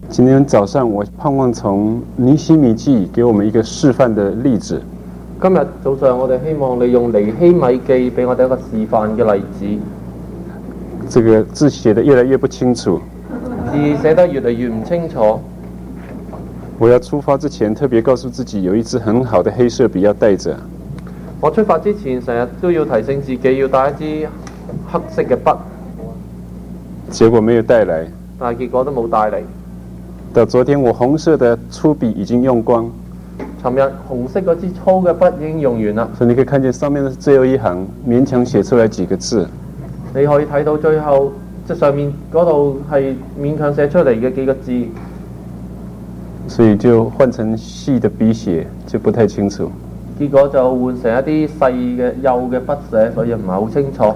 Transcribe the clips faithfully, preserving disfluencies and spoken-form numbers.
今天早上我盼望从尼希米記給我們一個示範的例子。 今日早上我哋希望你用尼希米記俾我哋一個示範嘅例子。 這個字寫得越來越不清楚， 字寫得越嚟越唔清楚。 我要出發之前特別告訴自己，有一支很好的黑色筆要帶着。 我出發之前成日都要提醒自己要帶一支黑色嘅筆， 結果沒有帶來， 但係結果都冇帶嚟。 到昨天我紅色的粗筆已經用光， 尋日紅色嗰支粗嘅筆已經用完啦。 所以你可以看見上面的最後一行勉強寫出來幾個字。 你可以睇到最後即上面嗰度係勉強寫出嚟嘅幾個字， 所以就換成細的筆寫就不太清楚。 結果就換成一啲細嘅幼嘅筆寫，所以唔係好清楚。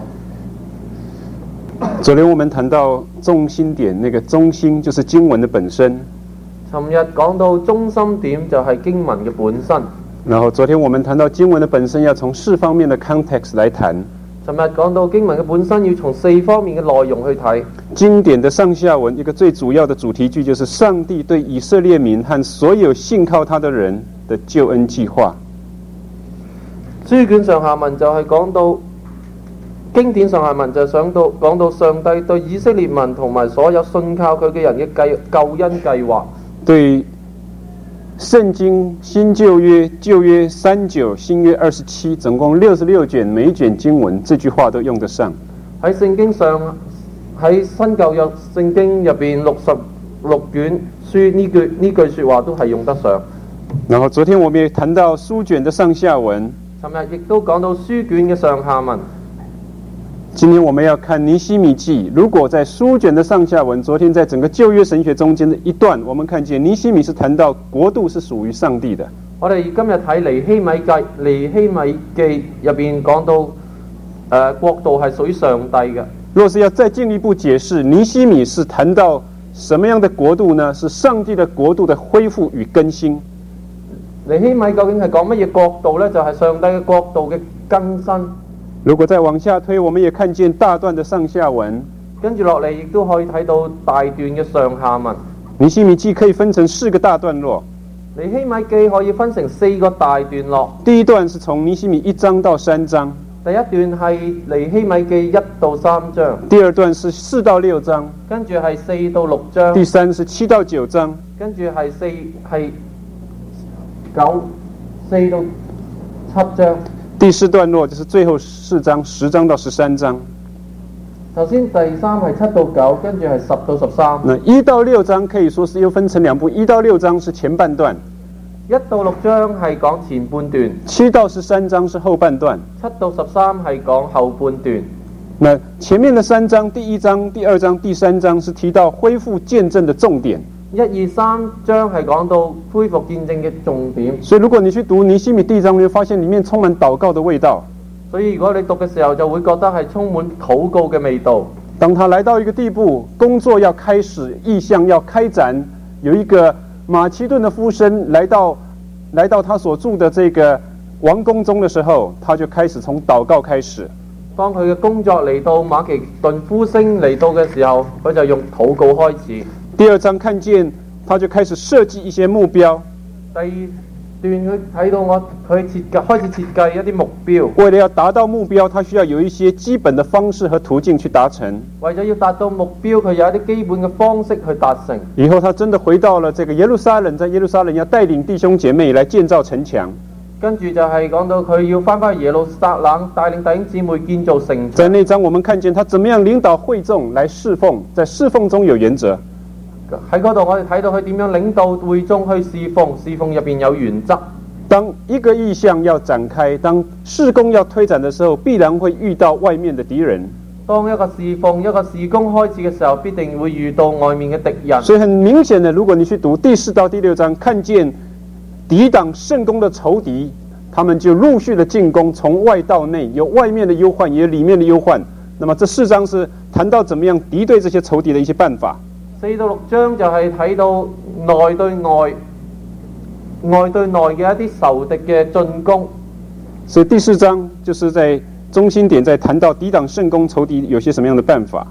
昨天我們談到中心點，那個中心就是經文的本身。 尋日講到中心點就係經文嘅本身。 然後昨天我們談到經文的本身要從四方面的 context 來談。 尋日講到經文嘅本身要從四方面嘅內容去睇。 經典的上下文一個最主要的主題句就是上帝對以色列民和所有信靠他的人的救恩計劃。 書卷上下文就係講到經典上下文就係想到講到上帝對以色列民同埋所有信靠佢嘅人嘅計救恩計劃。對聖經新舊約舊約三九新約二十七總共六十六卷，每一卷經文這句話都用得上。 喺聖經上喺新舊約聖經入邊六十六卷書呢句呢句說話都係用得上。 然後昨天我們也談到書卷的上下文， 尋日亦都講到書卷嘅上下文。 今天我們要看尼希米記。如果在書卷的上下文，昨天在整個舊約神學中間的一段，我們看見尼希米是談到國度是屬於上帝的。 我哋今日睇尼希米記，尼希米記入邊講到，誒、呃、國度係屬於上帝嘅。 若是要再進一步解釋，尼希米是談到什麼樣的國度呢？是上帝的國度的恢復與更新。 尼希米究竟係講乜嘢國度呢？就係、是、上帝嘅國度嘅更新。 如果再往下推，我們也看見大段的上下文， 跟住落嚟亦都可以睇到大段嘅上下文。 尼希米記可以分成四個大段落。 尼希米記可以分成四個大段落。 第一段是從尼希米一章到三章。 第一段係尼希米記一到三章。 第二段是四到六章。 跟住係四到六章。 第三是七到九章。 跟住係四係九四到七章。 第四段落就是最後四章，十章到十三章。 首先第三係七到九，跟住係十到十三。 那一到六章可以說是又分成兩部，一到六章是前半段， 一到六章係講前半段， 七到十三章是後半段， 七到十三係講後半段。 那前面的三章，第一章、第二章、第三章是提到恢復見證的重點。 一二三章係講到恢復見證嘅重點， 所以如果你去讀尼希米第一章，你會發現裡面充滿禱告的味道。 所以如果你讀嘅時候，就會覺得係充滿禱告嘅味道。 當他來到一個地步，工作要開始，異象要開展，有一個馬其頓的夫生來到來到他所住的這個王宮中的時候，他就開始從禱告開始。 當佢嘅工作嚟到馬其頓夫生嚟到嘅時候，佢就用禱告開始。 第二章看見他就開始設計一些目標。 第二段佢睇到我佢設計開始設計一啲目標。 為了要達到目標，他需要有一些基本的方式和途徑去達成。 為咗要達到目標，佢有一啲基本嘅方式去達成。 以後他真的回到了這個耶路撒冷，在耶路撒冷要帶領弟兄姐妹來建造城牆。 跟住就係講到佢要翻返去耶路撒冷，帶領弟兄姊妹建造城牆。 在那章我們看見他怎麼樣領導會眾來侍奉，在侍奉中有原則。 喺嗰度我哋睇到佢點樣領導會眾去侍奉，侍奉入邊有原則。 當一個異象要展開，當事工要推展的時候，必然會遇到外面的敵人。 當一個侍奉一個事工開始嘅時候，必定會遇到外面嘅敵人。 所以很明顯的，如果你去讀第四到第六章，看見抵擋聖工的仇敵，他們就陸續的進攻，從外到內，有外面的憂患，也有裡面的憂患。那麼這四章是談到怎麼樣敵對這些仇敵的一些辦法。 四到六章就係睇到內對外、外對內嘅一啲仇敵嘅進攻。 所以第四章就是在中心點，在談到抵擋聖工仇敵有些什麼樣的辦法。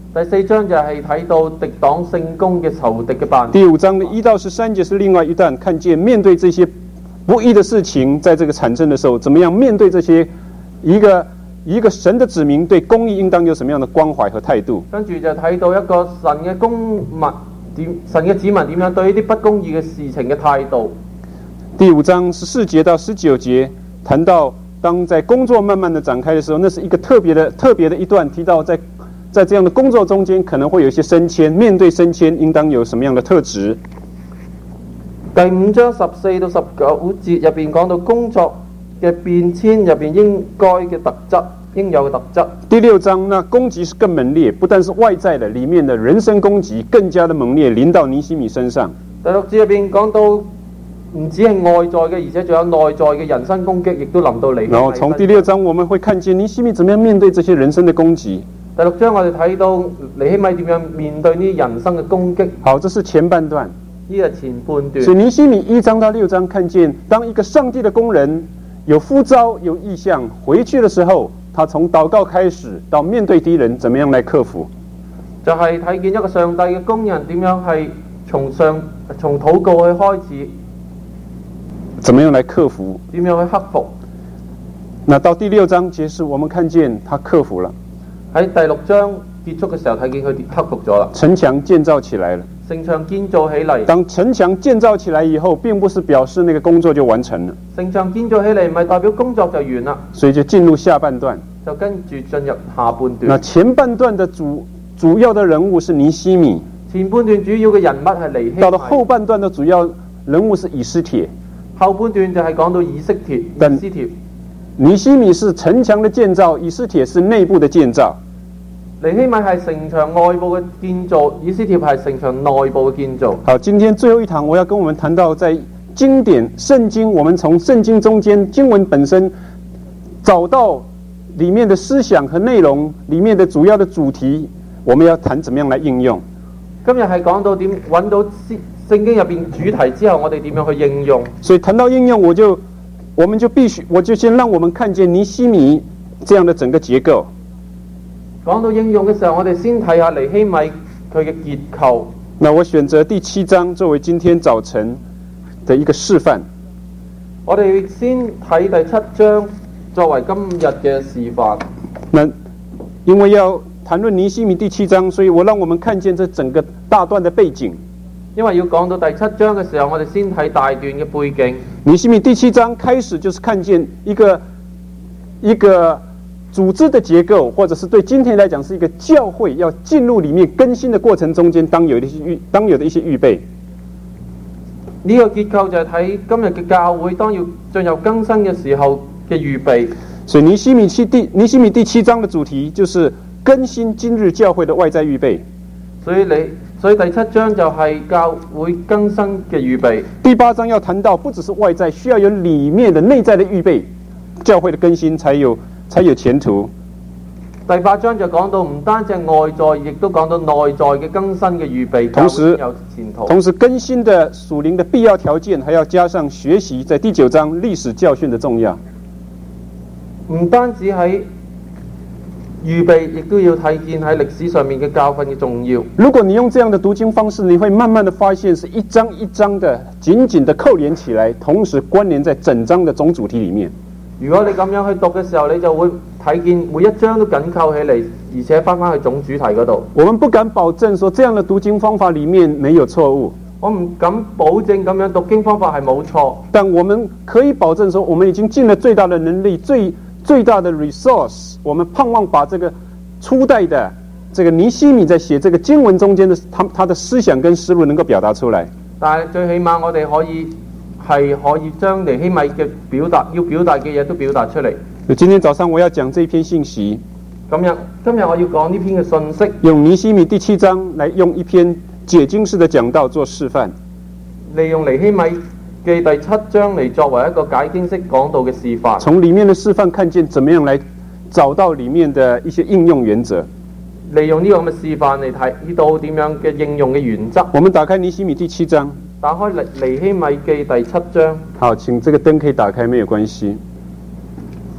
第四章就係睇到敵擋聖工嘅仇敵嘅辦法。 第五章的一到十三节是另外一段，看见面对这些不义的事情，在这个产生的时候，怎么样面对這些一個一個神的子民對公義應當有什麼樣的關懷和態度。 跟住就睇到一個神嘅公民點，神嘅子民點樣對呢啲不公義嘅事情嘅態度。 第五章十四節到十九節談到，當在工作慢慢的展開的時候，那是一個特別的特別的一段，提到在在這樣的工作中間可能會有一些升遷，面對升遷應當有什麼樣的特質。 第五章十四到十九節入邊講到工作嘅變遷入邊應該嘅特質，應有嘅特質。 第六章那攻擊是更猛烈，不但是外在的，裡面的人身攻擊更加的猛烈，臨到尼希米身上。 第六節入邊講到唔止係外在嘅，而且仲有內在嘅人身攻擊，亦都臨到尼希米。 然後從第六章我們會看見尼希米怎麼樣面對這些人身的攻擊。 第六章我哋睇到尼希米點樣面對呢啲人身嘅攻擊。 好，這是前半段。 呢個前半段。 所以尼希米一章到六章看見，當一個上帝的工人有呼召有意向回去的時候，他從禱告開始到面對敵人，怎麼樣來克服？ 就係睇見一個上帝嘅工人點樣係從上從禱告去開始， 怎麼樣來克服？ 點樣去克服？ 那到第六章結束，我們看見他克服了。 喺第六章結束嘅時候，睇見佢克服咗啦。 城牆建造起來了。 城牆建造起嚟。 當城牆建造起來以後，並不是表示那個工作就完成了。 城牆建造起嚟唔係代表工作就完啦。 所以就進入下半段。 就跟住進入下半段。 那前半段的主主要的人物是尼希米。 前半段主要嘅人物係尼希米。 到了後半段的主要人物是以斯帖。 後半段就係講到以斯帖。以斯帖。 尼希米是城牆的建造，以斯帖是內部的建造。 尼希米係城牆外部嘅建造，以斯帖係城牆內部嘅建造。 好，今天最後一堂我要跟我們談到，在經典聖經，我們從聖經中間經文本身找到裡面的思想和內容，裡面的主要的主題，我們要談怎麼樣來應用。 今日係講到點揾到聖經入邊主題之後，我哋點樣去應用？ 所以談到應用，我就我們就必須，我就先讓我們看見尼希米這樣的整個結構。 講到應用嘅時候，我哋先睇下尼希米佢嘅結構。 那我選擇第七章作為今天早晨的一個示範。 我哋先睇第七章作為今日嘅示範。 那因為要談論尼希米第七章，所以我讓我們看見這整個大段的背景。 因為要講到第七章嘅時候，我哋先睇大段嘅背景。 尼希米第七章開始就是看見一個一個組織的結構，或者是對今天來講是一個教會要進入裡面更新的過程中間當有的一些預當有的一些預備。 呢個結構就係睇今日嘅教會當要進入更新嘅時候嘅預備。 所以尼希米七第尼希米第七章的主題就是更新今日教會的外在預備。 所以你所以第七章就係教會更新嘅預備。 第八章要談到不只是外在，需要有裡面的內在的預備，教會的更新才有才有前途。 第八章就講到唔單止外在，亦都講到內在嘅更新嘅預備， 同時有前途。 同時更新的屬靈的必要條件，還要加上學習，在第九章歷史教訓的重要。 唔單止喺預備，亦都要睇見喺歷史上面嘅教訓嘅重要。 如果你用這樣的讀經方式，你會慢慢的發現是一章一章的緊緊的扣連起來，同時關聯在整章的總主題裡面。 如果你咁樣去讀嘅時候，你就會睇見每一章都緊扣起嚟，而且翻返去總主題嗰度。 我們不敢保證說這樣的讀經方法裡面沒有錯誤。 我唔敢保證咁樣讀經方法係冇錯， 但我們可以保證說，我們已經盡了最大的能力，最最大的 resource， 我們盼望把這個初代的這個尼希米在寫這個經文中間的他他的思想跟思路能夠表達出來。 但係最起碼我哋可以係可以將尼希米嘅表達要表達嘅嘢都表達出嚟。 今天早上我要講這篇信息。 今日今日我要講呢篇嘅信息， 用尼希米第七章來用一篇解經式的講道做示範。 利用尼希米嘅第七章嚟作為一個解經式講道嘅示範。 從裡面的示範看見怎麼樣來找到裡面的一些應用原則。 利用呢個咁嘅示範嚟睇到點樣嘅應用嘅原則。 我們打開尼希米第七章。 打開尼尼希米記第七章。 好，請這個燈可以打開，沒有關係。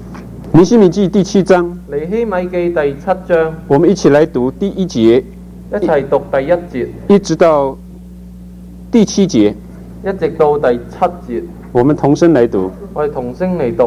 尼希米記第七章， 尼希米記第七章， 我們一起來讀第一節， 一齊讀第一節， 一直到第七節， 一直到第七節。 我們同聲來讀。 我哋同聲嚟讀。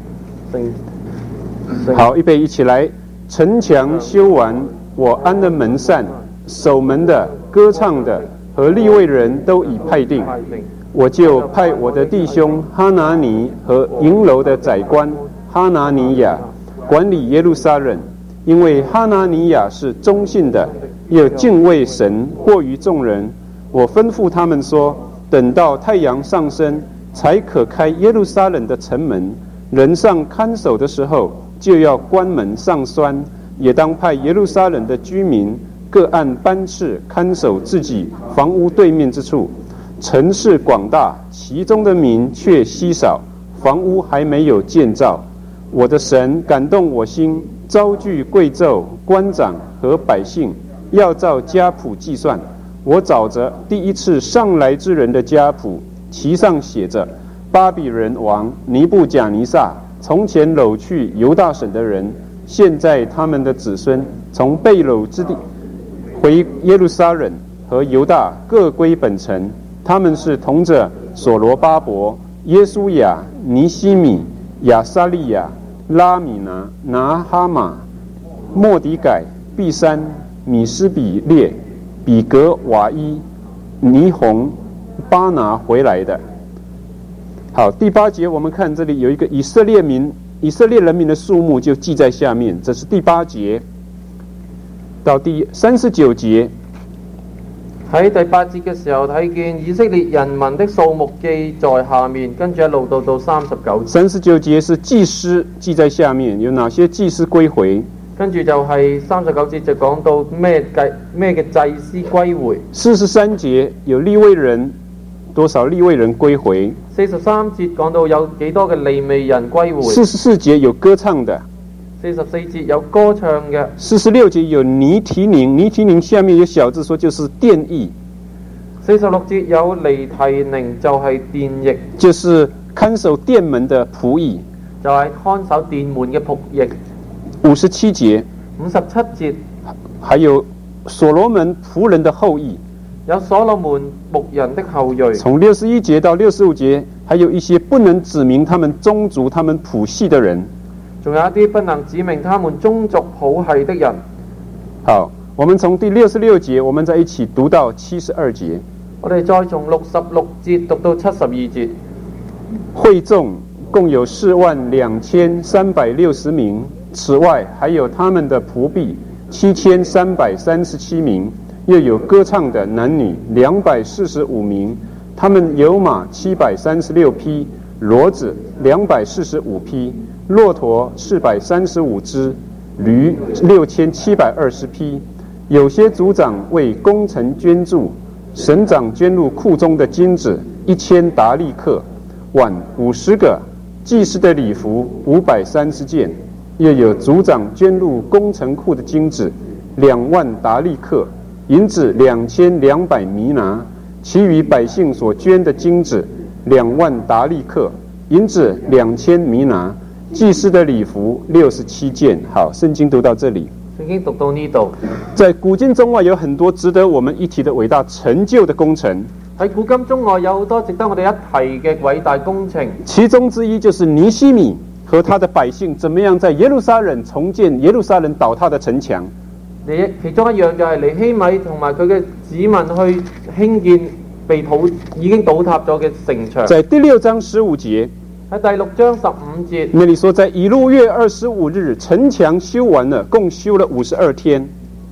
好，預備一起來。城牆修完，我安了門扇，守門的、歌唱的和利未人都已派定，我就派我的弟兄哈拿尼和營樓的宰官哈拿尼亞管理耶路撒冷，因為哈拿尼亞是忠信的，又敬畏神過於眾人。我吩咐他們說，等到太陽上升，才可開耶路撒冷的城門。人上看守的時候，就要關門上栓，也當派耶路撒冷的居民各按班次看守自己房屋對面之處。城市廣大，其中的民卻稀少，房屋還沒有建造。我的神感動我心，召聚貴胄、官長和百姓，要照家譜計算。我找着第一次上來之人的家譜，其上寫着巴比倫王尼布甲尼撒從前擄去猶大省的人，現在他們的子孫從被擄之地回耶路撒冷和猶大各歸本城。他們是同着所羅巴伯、耶書亞、尼希米、亞撒利亞、拉米拿、拿哈馬、末底改、畢山、米斯比列、比格瓦伊、尼宏、巴拿回來的。好，第八節我們看這裡有一個以色列民、以色列人民的數目就記在下面，這是第八節到第三十九節。 喺第八節嘅時候睇見以色列人民的數目記在下面，跟住一路到到三十九節。 三十九節是祭司記在下面，有哪些祭司歸回？ 跟住就係三十九節就講到咩計咩嘅祭司歸回。 四十三節有利未人，多少利未人歸回？ 四十三節講到有幾多嘅利未人歸回。 四十四節有歌唱的。 四十四節有歌唱嘅。 四十六節有尼提寧，尼提寧下面有小字說就是殿役。 四十六節有尼提寧就係殿役， 就是看守殿門的僕役， 就係看守殿門嘅僕役。 五十七節， 五十七節還有所羅門僕人的後裔， 有所羅門僕人的後裔。 從六十一節到六十五節，還有一些不能指明他們宗族、他們譜系的人。 仲有一啲不能指明他們宗族譜系的人。 好，我們從第六十六節，我們再一起讀到七十二節。 我哋再從六十六節讀到七十二節。 會眾共有四萬兩千三百六十名，此外還有他們的僕婢七千三百三十七名，又有歌唱的男女兩百四十五名。他們有馬七百三十六匹，騾子兩百四十五匹，駱駝四百三十五隻，驢六千七百二十匹。有些族長為工程捐助，省長捐入庫中的金子一千達利克，碗五十個，祭司的禮服五百三十件。又有族長捐入工程庫的金子兩萬達利克，銀子兩千兩百彌拿。其餘百姓所捐的金子兩萬達利克，銀子兩千彌拿。祭司的禮服六十七件。好，聖經讀到這裡。 聖經讀到呢度。 在古今中外有很多值得我們一提的偉大成就的工程。 喺古今中外有好多值得我哋一提嘅偉大工程。 其中之一就是尼希米和他的百姓怎麼樣在耶路撒冷重建耶路撒冷倒塌的城牆。 其中一樣就係尼希米同埋佢嘅子民去興建被土已經倒塌咗嘅城牆。 在第六章十五節。 喺第六章十五節， 那裡說在以路月二十五日城牆修完了，共修了五十二天。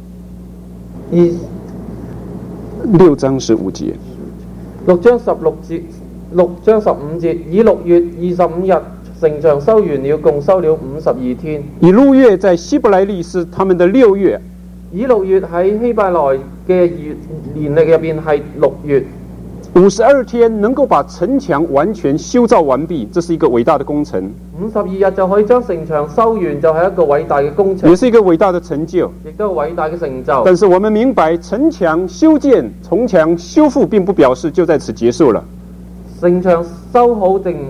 六章十五節， 六章十六節，六章十五節，以六月二十五日城牆修完了，共修了五十二天。 以路月在希伯來歷是他們的六月， 以六月喺希伯來嘅月年曆入邊係六月。 五十二天能夠把城牆完全修造完畢，這是一個偉大的工程。 五十二日就可以將城牆修完，就係一個偉大嘅工程， 也是一個偉大的成就， 亦都係偉大嘅成就。 但是我們明白，城牆修建、城牆修復並不表示就在此結束了。 城牆修好定唔係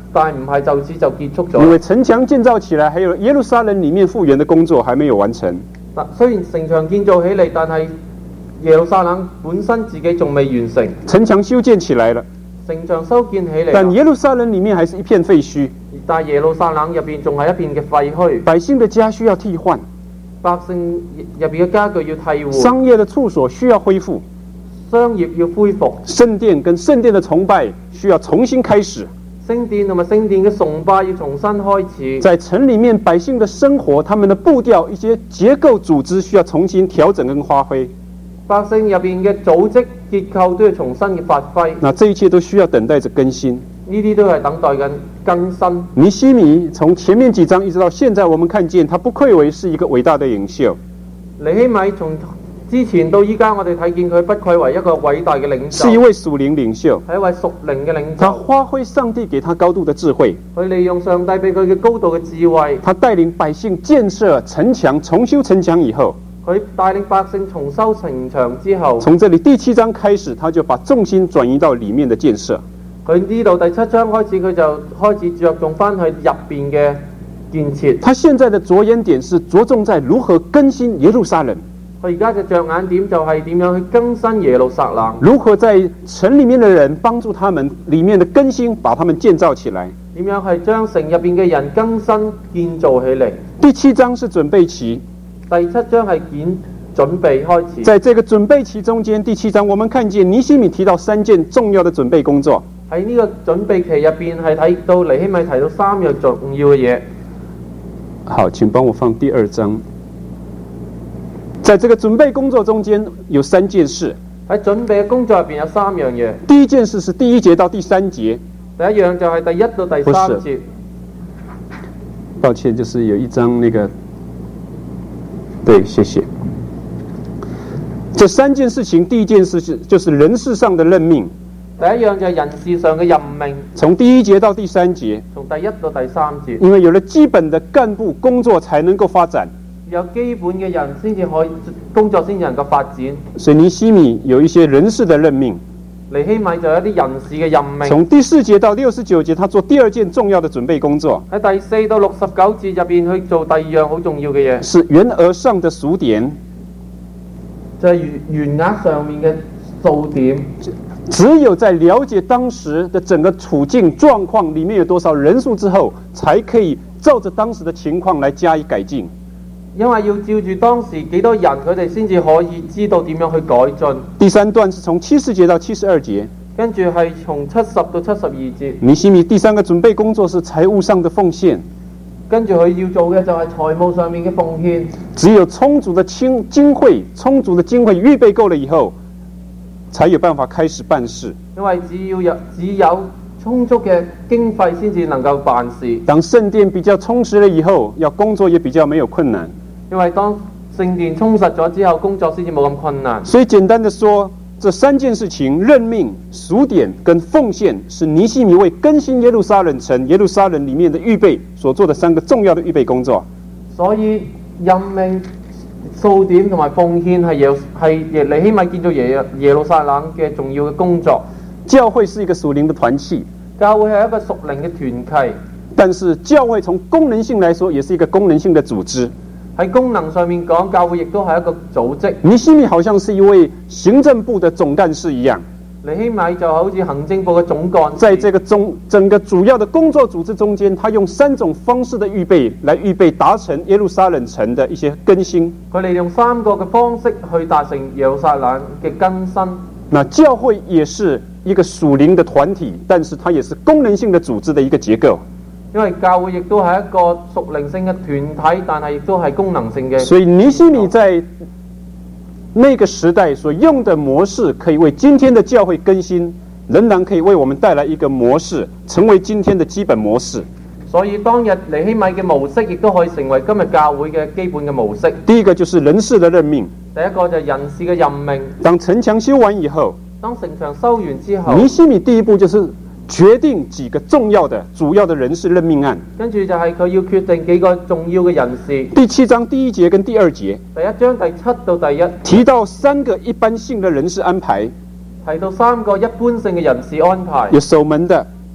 但係唔係就此就結束因咗。 为城墙建造起来，还有耶路撒冷里面复原的工作还没有完成。 但雖然城牆建造起嚟，但係耶路撒冷本身自己仲未完成。 城墙修建起来了， 城牆修建起嚟， 但耶路撒冷里面还是一片废墟， 但係耶路撒冷入邊仲係一片嘅廢墟， 百姓的家需要替换， 百姓入邊嘅家具要替換， 商业的处所需要恢复， 商業要恢復， 圣殿跟圣殿的崇拜需要重新开始。 聖殿同埋聖殿嘅崇拜要重新開始。 在城里面百姓的生活，他们的步调、一些结构组织需要重新调整跟发挥。 百姓入邊嘅組織結構都要重新嘅發揮， 那這一切都需要等待着更新。 呢啲都係等待緊更新。 尼希米從前面幾章一直到現在，我們看見他不愧為是一個偉大的領袖。 尼希米從之前到依家，我哋睇見佢不愧為一個偉大嘅領袖， 是一位屬靈領袖， 係一位屬靈嘅領他袖。 發揮上帝給他高度的智慧， 佢利用上帝俾佢嘅高度嘅智慧， 他帶領百姓建設城牆，重修城牆以後， 佢帶領百姓重修城牆之後， 從這裡第七章開始，他就把重心轉移到裡面的建設。 佢呢度第七章開始，佢就開始着重翻去入邊嘅建設。 他現在的着眼點是着重在如何更新耶路撒冷， 佢而家嘅着眼點就係點樣去更新耶路撒冷， 如何在城裡面的人幫助他們裡面的更新，把他們建造起來。 點樣係將城入邊嘅人更新建造起嚟。 第七章是準備期， 第七章係建準備開始。 在這個準備期中間，第七章我們看見尼希米提到三件重要的準備工作。 喺呢個準備期入邊係睇到尼希米提到三樣重要嘅嘢。 好，請幫我放第二章。在這個準備工作中間有三件事。 喺準備嘅工作入邊有三樣嘢。 第一件事是第一節到第三節。 第一樣就係第一到第三節。 抱歉，就是有一張那個，對，謝謝。這三件事情，第一件事是就是人事上的任命。 第一樣就係人事上嘅任命， 從第一節到第三節。 從第一到第三節。 因為有了基本的幹部工作，才能夠發展。 有基本嘅人先至可以工作，先至能夠發展。 所以尼希米有一些人事的任命。 尼希米就有一啲人事嘅任命。 從第四節到六十九節，他做第二件重要的準備工作。 喺第四到六十九節入邊去做第二樣好重要嘅嘢， 是員額上的數點， 就係員員額上面嘅數點。 只有在了解當時的整個處境狀況裡面有多少人數之後，才可以照着當時的情況來加以改進。 因為要照住當時幾多人，佢哋先至可以知道點樣去改進。 第三段是從七十節到七十二節， 跟住係從七十到七十二節。 尼希米第三個準備工作是財務上的奉獻， 跟住佢要做嘅就係財務上面嘅奉獻。 只有充足的經經費，充足的經費預備夠了以後，才有辦法開始辦事。 因為只要有只有充足嘅經費，先至能夠辦事。 當聖殿比較充實了以後，要工作也比較沒有困難。 因為當聖殿充實咗之後，工作先至冇咁困難。 所以簡單的說，這三件事情：任命、數點跟奉獻，是尼希米為更新耶路撒冷城、耶路撒冷裡面的預備所做的三個重要的預備工作。 所以任命、數點同埋奉獻係耶係尼希米建造耶耶路撒冷嘅重要嘅工作。 教會是一個屬靈的團契， 教會係一個屬靈嘅團契， 但是教會從功能性來說，也是一個功能性的組織。 喺功能上面講，教會亦都係一個組織。 尼希米好像是一位行政部的總幹事一樣， 尼希米就好似行政部嘅總幹事。 在這個中整個主要的工作組織中間，他用三種方式的預備來預備達成耶路撒冷城的一些更新。 佢利用三個嘅方式去達成耶路撒冷嘅更新。 那教會也是一個屬靈的團體，但是它也是功能性的組織的一個結構。 因為教會亦都係一個屬靈性嘅團體，但係亦都係功能性嘅。 所以尼希米在那個時代所用的模式，可以為今天的教會更新，仍然可以為我們帶來一個模式，成為今天的基本模式。 所以當日尼希米嘅模式，亦都可以成為今日教會嘅基本嘅模式。 第一個就是人事的任命， 第一個就係人事嘅任命。 當城牆修完以後， 當城牆修完之後， 尼希米第一步就是決定幾個重要的、主要的人事任命案。 跟住就係佢要決定幾個重要嘅人事。 第七章第一節跟第二節， 第一章第七到第一提到三個一般性的人事安排， 提到三個一般性嘅人事安排。 有守門的，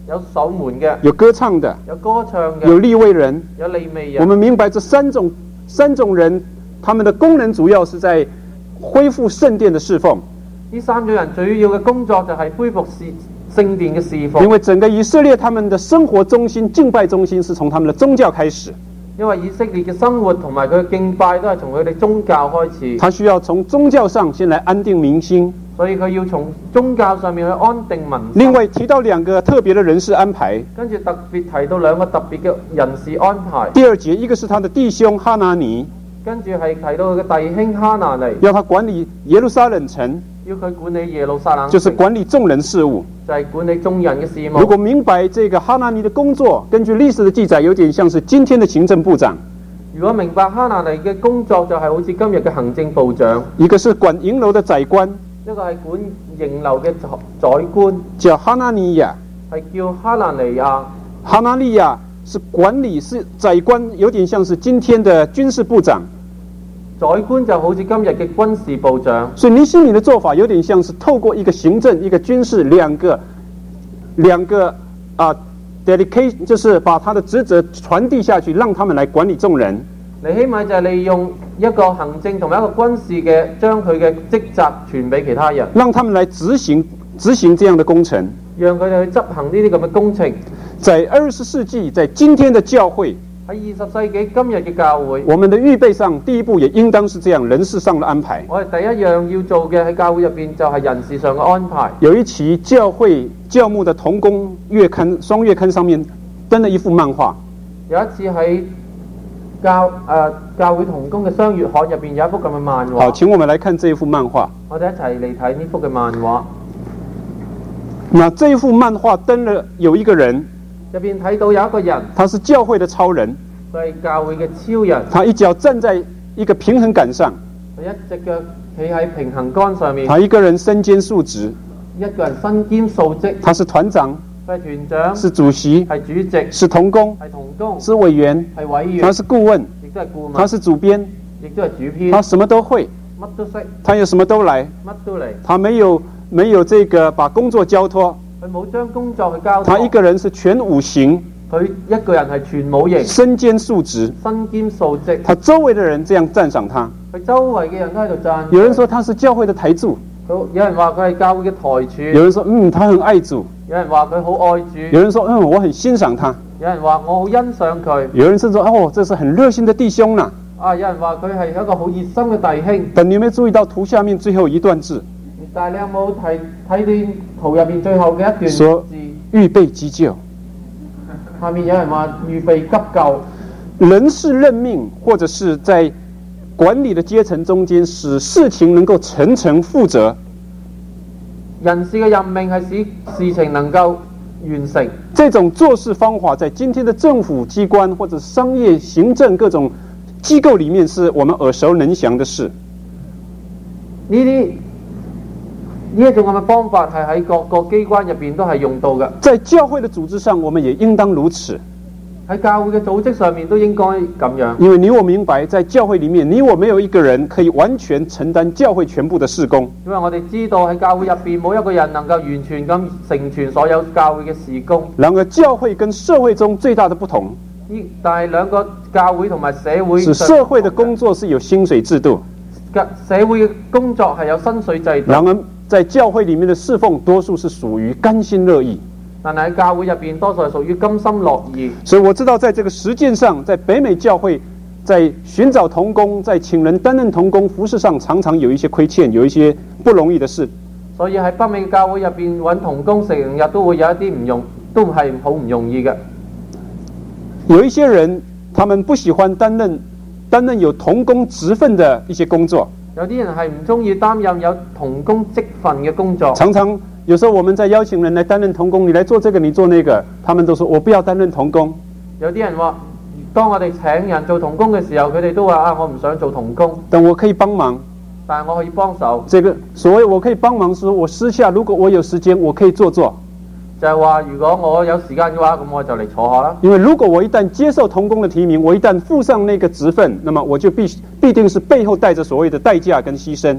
有守門嘅， 有歌唱的， 有歌唱嘅， 有利未人。 有利未人。 我們明白這三種三種人，他們的功能主要是在恢復聖殿的侍奉。 呢三種人最要嘅工作就係恢復侍聖殿嘅侍奉。 因為整個以色列他們的生活中心、敬拜中心是從他們的宗教開始。 因為以色列嘅生活同埋佢嘅敬拜都係從佢哋宗教開始。 他需要從宗教上先來安定民心， 所以佢要從宗教上面去安定民心。 另外提到兩個特別的人事安排， 跟住特別提到兩個特別嘅人事安排。 第二節，一個是他的弟兄哈拿尼， 跟住係提到佢嘅弟兄哈拿尼， 要他管理耶路撒冷城， 要佢管理耶路撒冷城， 就是管理眾人事務。 就係管理眾人嘅事務。 如果明白這個哈拿尼的工作，根據歷史的記載，有點像是今天的行政部長。 如果明白哈拿尼嘅工作，就係好似今日嘅行政部長。 一個是管營樓的宰官， 一個係管營樓嘅宰官， 叫哈拿尼亞， 係叫哈拿尼亞。 哈拿尼亞是管理，是宰官，有點像是今天的軍事部長。 宰官就好似今日嘅軍事部長。 所以尼希米的做法有點像是透過一個行政、一個軍事兩個兩個啊。呃 dedication 就是把他的職責傳遞下去，讓他們來管理眾人。 尼希米就係利用一個行政同埋一個軍事嘅，將佢嘅職責傳俾其他人， 讓他們來執行執行這樣的工程， 讓佢哋去執行呢啲咁嘅工程。 在二十世紀，在今天的教會， 喺二十世紀今日嘅教會， 我們的預備上第一步也應當是這樣人事上的安排。 我哋第一樣要做嘅喺教會入邊就係人事上嘅安排。 有一期教會教牧的同工月刊雙月刊上面登了一幅漫畫。 有一次喺教誒、呃、教會同工嘅雙月刊入邊有一幅咁嘅漫畫。 好，請我們來看這一幅漫畫。 我哋一齊嚟睇呢幅嘅漫畫。 那這一幅漫畫登了有一個人， 入邊睇到有一個人， 他是教會的超人， 佢係教會嘅超人。 他一腳站在一個平衡桿上， 佢一隻腳企喺平衡桿上面。 他一個人身兼數職， 一個人身兼數職。 他是團長， 佢係團長， 是主席， 係主席， 是同工， 係同工， 是委員， 係委員， 他是顧問， 亦都係顧問， 他是主編， 亦都係主編， 他什麼都會， 乜都識， 他有什麼都來， 乜都嚟。 他沒有沒有這個把工作交託， 佢冇將工作去交託。 他一個人是全五行， 佢一個人係全武型， 身兼數職， 身兼數職。 他周圍的人這樣讚賞他。 佢周圍嘅人都喺度讚。 有人說他是教會的台柱， 有人話佢係教會嘅台柱。 有人說嗯他很愛主， 有人話佢好愛主。 有人說嗯我很欣賞他， 有人話我好欣賞佢。 有人甚至說哦這是很熱心的弟兄啦。 啊，有人話佢係一個好熱心嘅弟兄。 但你有沒有注意到圖下面最後一段字？ 但係你有冇睇睇見圖入邊最後嘅一段字？ 說預備急救。 下面有人話預備急救。 人事任命或者是在管理的階層中間，使事情能夠層層負責。 人事嘅任命係使事情能夠完成。 這種做事方法在今天的政府機關或者商業行政各種機構裡面，是我們耳熟能詳的事。 呢啲呢一種咁嘅方法係喺各個機關入邊都係用到嘅。 在教會的組織上，我們也應當如此。 喺教會嘅組織上面都應該咁樣。 因為你我明白，在教會裡面，你我沒有一個人可以完全承擔教會全部的事工。 因為我哋知道喺教會入邊冇一個人能夠完全咁成全所有教會嘅事工。 然而，教會跟社會中最大的不同， 但係兩個教會同埋社會， 是社會的工作是有薪水制度， 社會嘅工作係有薪水制度。 然而，在教會裡面的侍奉，多數是屬於甘心樂意。 但係喺教會入邊，多數係屬於甘心樂意。 所以我知道，在這個實踐上，在北美教會，在尋找同工、在請人擔任同工服事上，常常有一些虧欠，有一些不容易的事。 所以喺北美教會入邊揾同工，成日都會有一啲唔容，都係好唔容易嘅。 有一些人，他們不喜歡擔任擔任有同工職分的一些工作。 有啲人係唔中意擔任有同工職份嘅工作。 常常有時候我們在邀請人來擔任同工，你來做這個，你做那個，他們都說我不要擔任同工。 有啲人話，當我哋請人做同工嘅時候，佢哋都話啊，我唔想做同工， 但我可以幫忙。 但係我可以幫手。 這個所謂我可以幫忙，是我私下如果我有時間，我可以做做。 就係話，如果我有時間嘅話，咁我就嚟坐下啦。 因為如果我一旦接受同工的提名，我一旦附上那個職分，那麼我就必必定是背後帶着所謂的代價跟犧牲。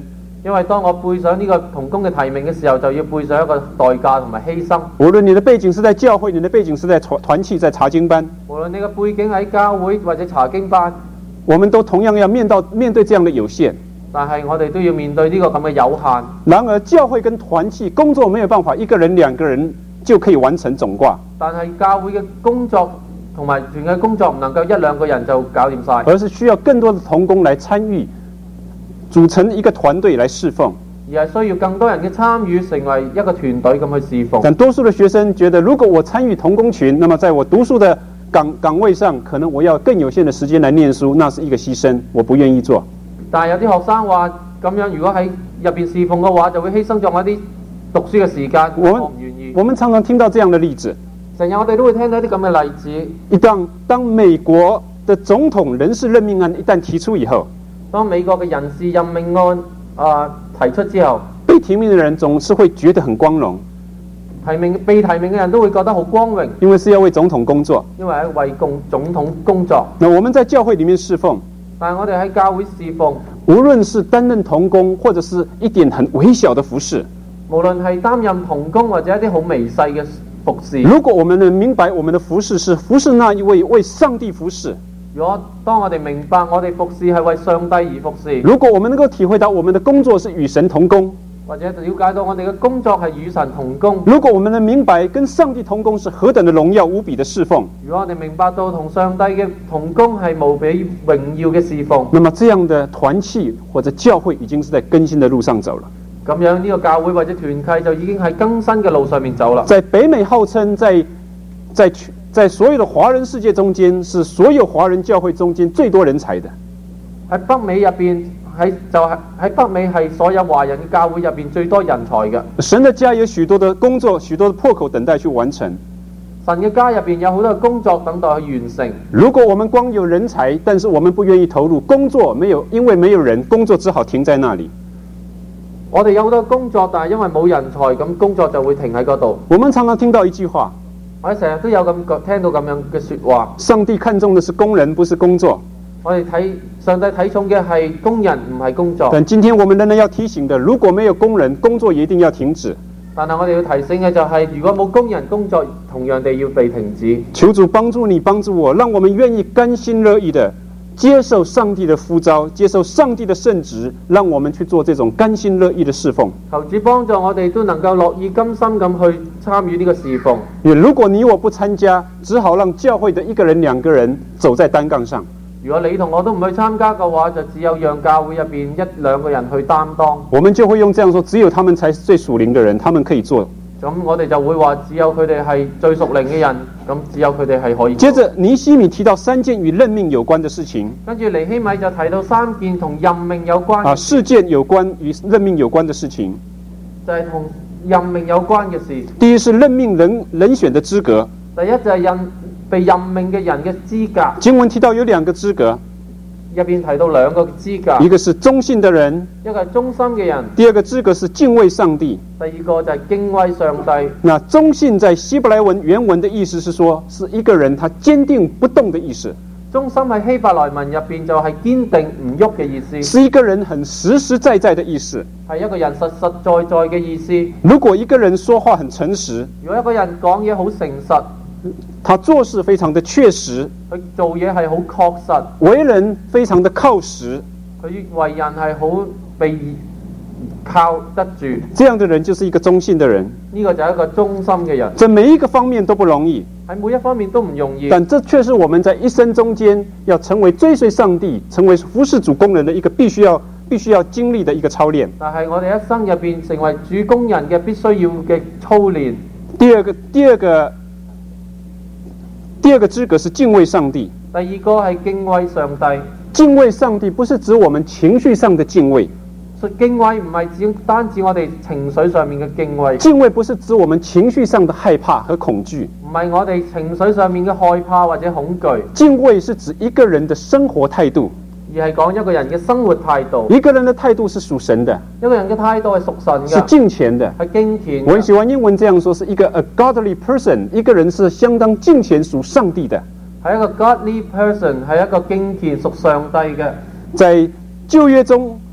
因為當我背上呢個同工嘅提名嘅時候，就要背上一個代價同埋犧牲。 無論你的背景是在教會，你的背景是在團團契，在查經班， 無論你嘅背景喺教會或者查經班， 我們都同樣要面到面對這樣的有限。 但係我哋都要面對呢個咁嘅有限。 然而，教會跟團契工作沒有辦法一個人兩個人就可以完成總掛。 但係教會嘅工作同埋團嘅工作唔能夠一兩個人就搞掂晒， 而是需要更多的同工來參與，組成一個團隊來侍奉。 而係需要更多人嘅參與，成為一個團隊咁去侍奉。 但多數的學生覺得，如果我參與同工群，那麼在我讀書的崗崗位上，可能我要更有限的時間來念書，那是一個犧牲，我不願意做。 但係有啲學生話咁樣，如果喺入邊侍奉嘅話，就會犧牲咗我啲讀書嘅時間，我唔願意。 我們常常聽到這樣的例子， 成日我哋都會聽到一啲咁嘅例子。 一旦當美國的總統人事任命案一旦提出以後， 當美國嘅人事任命案啊、呃、提出之後， 被提名的人總是會覺得很光榮， 提名被提名嘅人都會覺得好光榮， 因為是要為總統工作， 因為係為共總統工作。 那我們在教會裏面侍奉， 但係我哋喺教會侍奉， 無論是擔任同工，或者是一點很微小的服事， 無論係擔任同工或者一啲好微細嘅服事。 如果我們能明白我們的服事是服事那一位為上帝服事， 如果當我哋明白我哋服事係為上帝而服事， 如果我們能夠體會到我們的工作是與神同工， 或者了解到我哋嘅工作係與神同工， 如果我們能明白跟上帝同工是何等的榮耀無比的侍奉， 如果我哋明白到同上帝嘅同工係無比榮耀嘅侍奉， 那麼這樣的團契或者教會已經是在更新的路上走了。 咁樣呢個教會或者團契就已經喺更新嘅路上面走啦。 在北美號稱在在在所有的華人世界中間，是所有華人教會中間最多人才的。 喺北美入邊，喺就係喺北美係所有華人嘅教會入邊最多人才嘅。 神的家有許多的工作，許多的破口等待去完成。 神嘅家入邊有好多嘅工作等待去完成。 如果我們光有人才，但是我們不願意投入工作，沒有因為沒有人，工作只好停在那裡。 我哋有好多工作，但係因為冇人才，咁工作就會停喺嗰度。 我們常常聽到一句話， 我哋成日都有咁聽到咁樣嘅説話。 上帝看重的是工人，不是工作。 我哋睇上帝睇重嘅係工人，唔係工作。 但今天我們仍然要提醒的，如果沒有工人，工作也一定要停止。 但係我哋要提醒嘅就係、是，如果冇工人，工作同樣地要被停止。 求主幫助你，幫助我，讓我們願意甘心樂意的接受上帝的呼召，接受上帝的聖職，讓我們去做這種甘心樂意的侍奉。 求主幫助我哋都能夠樂意甘心咁去參與呢個侍奉。 如果你我不參加，只好讓教會的一個人、兩個人走在單槓上。 如果你同我都唔去參加嘅話，就只有讓教會入邊一兩個人去擔當。 我們就會用這樣說，只有他們才是最屬靈的人，他們可以做。 咁我哋就會話，只有佢哋係最屬靈嘅人，咁只有佢哋係可以做。 接着尼希米提到三件與任命有關的事情。 跟住尼希米就提到三件同任命有關嘅啊，事件有關與任命有關的事情， 就係同任命有關嘅事。 第一是任命人人選的資格。 第一就係任被任命嘅人嘅資格。 經文提到有兩個資格， 入邊提到兩個資格， 一個是忠信的人， 一個係忠心嘅人。 第二個資格是敬畏上帝。 第二個就係敬畏上帝。 那忠信在希伯來文原文的意思是說，是一個人他堅定不動的意思。 忠心喺希伯來文入邊就係堅定唔喐嘅意思， 是一個人很實實在在的意思， 係一個人實實在在嘅意思。 如果一個人說話很誠實， 如果一個人講嘢好誠實， 他做事非常的確實， 佢做嘢係好確實， 為人非常的靠實， 佢為人係好被靠得住。 這樣的人就是一個忠信的人。 呢個就係一個忠心嘅人， 這每一個方面都不容易， 喺每一方面都唔容易。 但這卻是我們在一生中間要成為追隨上帝、成為服事主工人的一個必須要必須要經歷的一個操練。 但係我哋一生入邊成為主工人嘅必須要嘅操練。 第二個，第二個。第二個資格是敬畏上帝。 第二個係敬畏上帝。 敬畏上帝不是指我們情緒上的敬畏。 敬畏唔係只單止我哋情緒上面嘅敬畏。 敬畏不是指我們情緒上的害怕和恐懼。 唔係我哋情緒上面嘅害怕或者恐懼。 敬畏是指一個人的生活態度。 而係講一個人嘅生活態度。 一個人的態度是屬神的。 一個人嘅態度係屬神嘅。 是敬虔的。 係敬虔。 我很喜歡英文這樣說，是一個 a godly person， 一個人是相當敬虔屬上帝的。 係一個 godly person， 係一個敬虔屬上帝嘅。 在舊約中，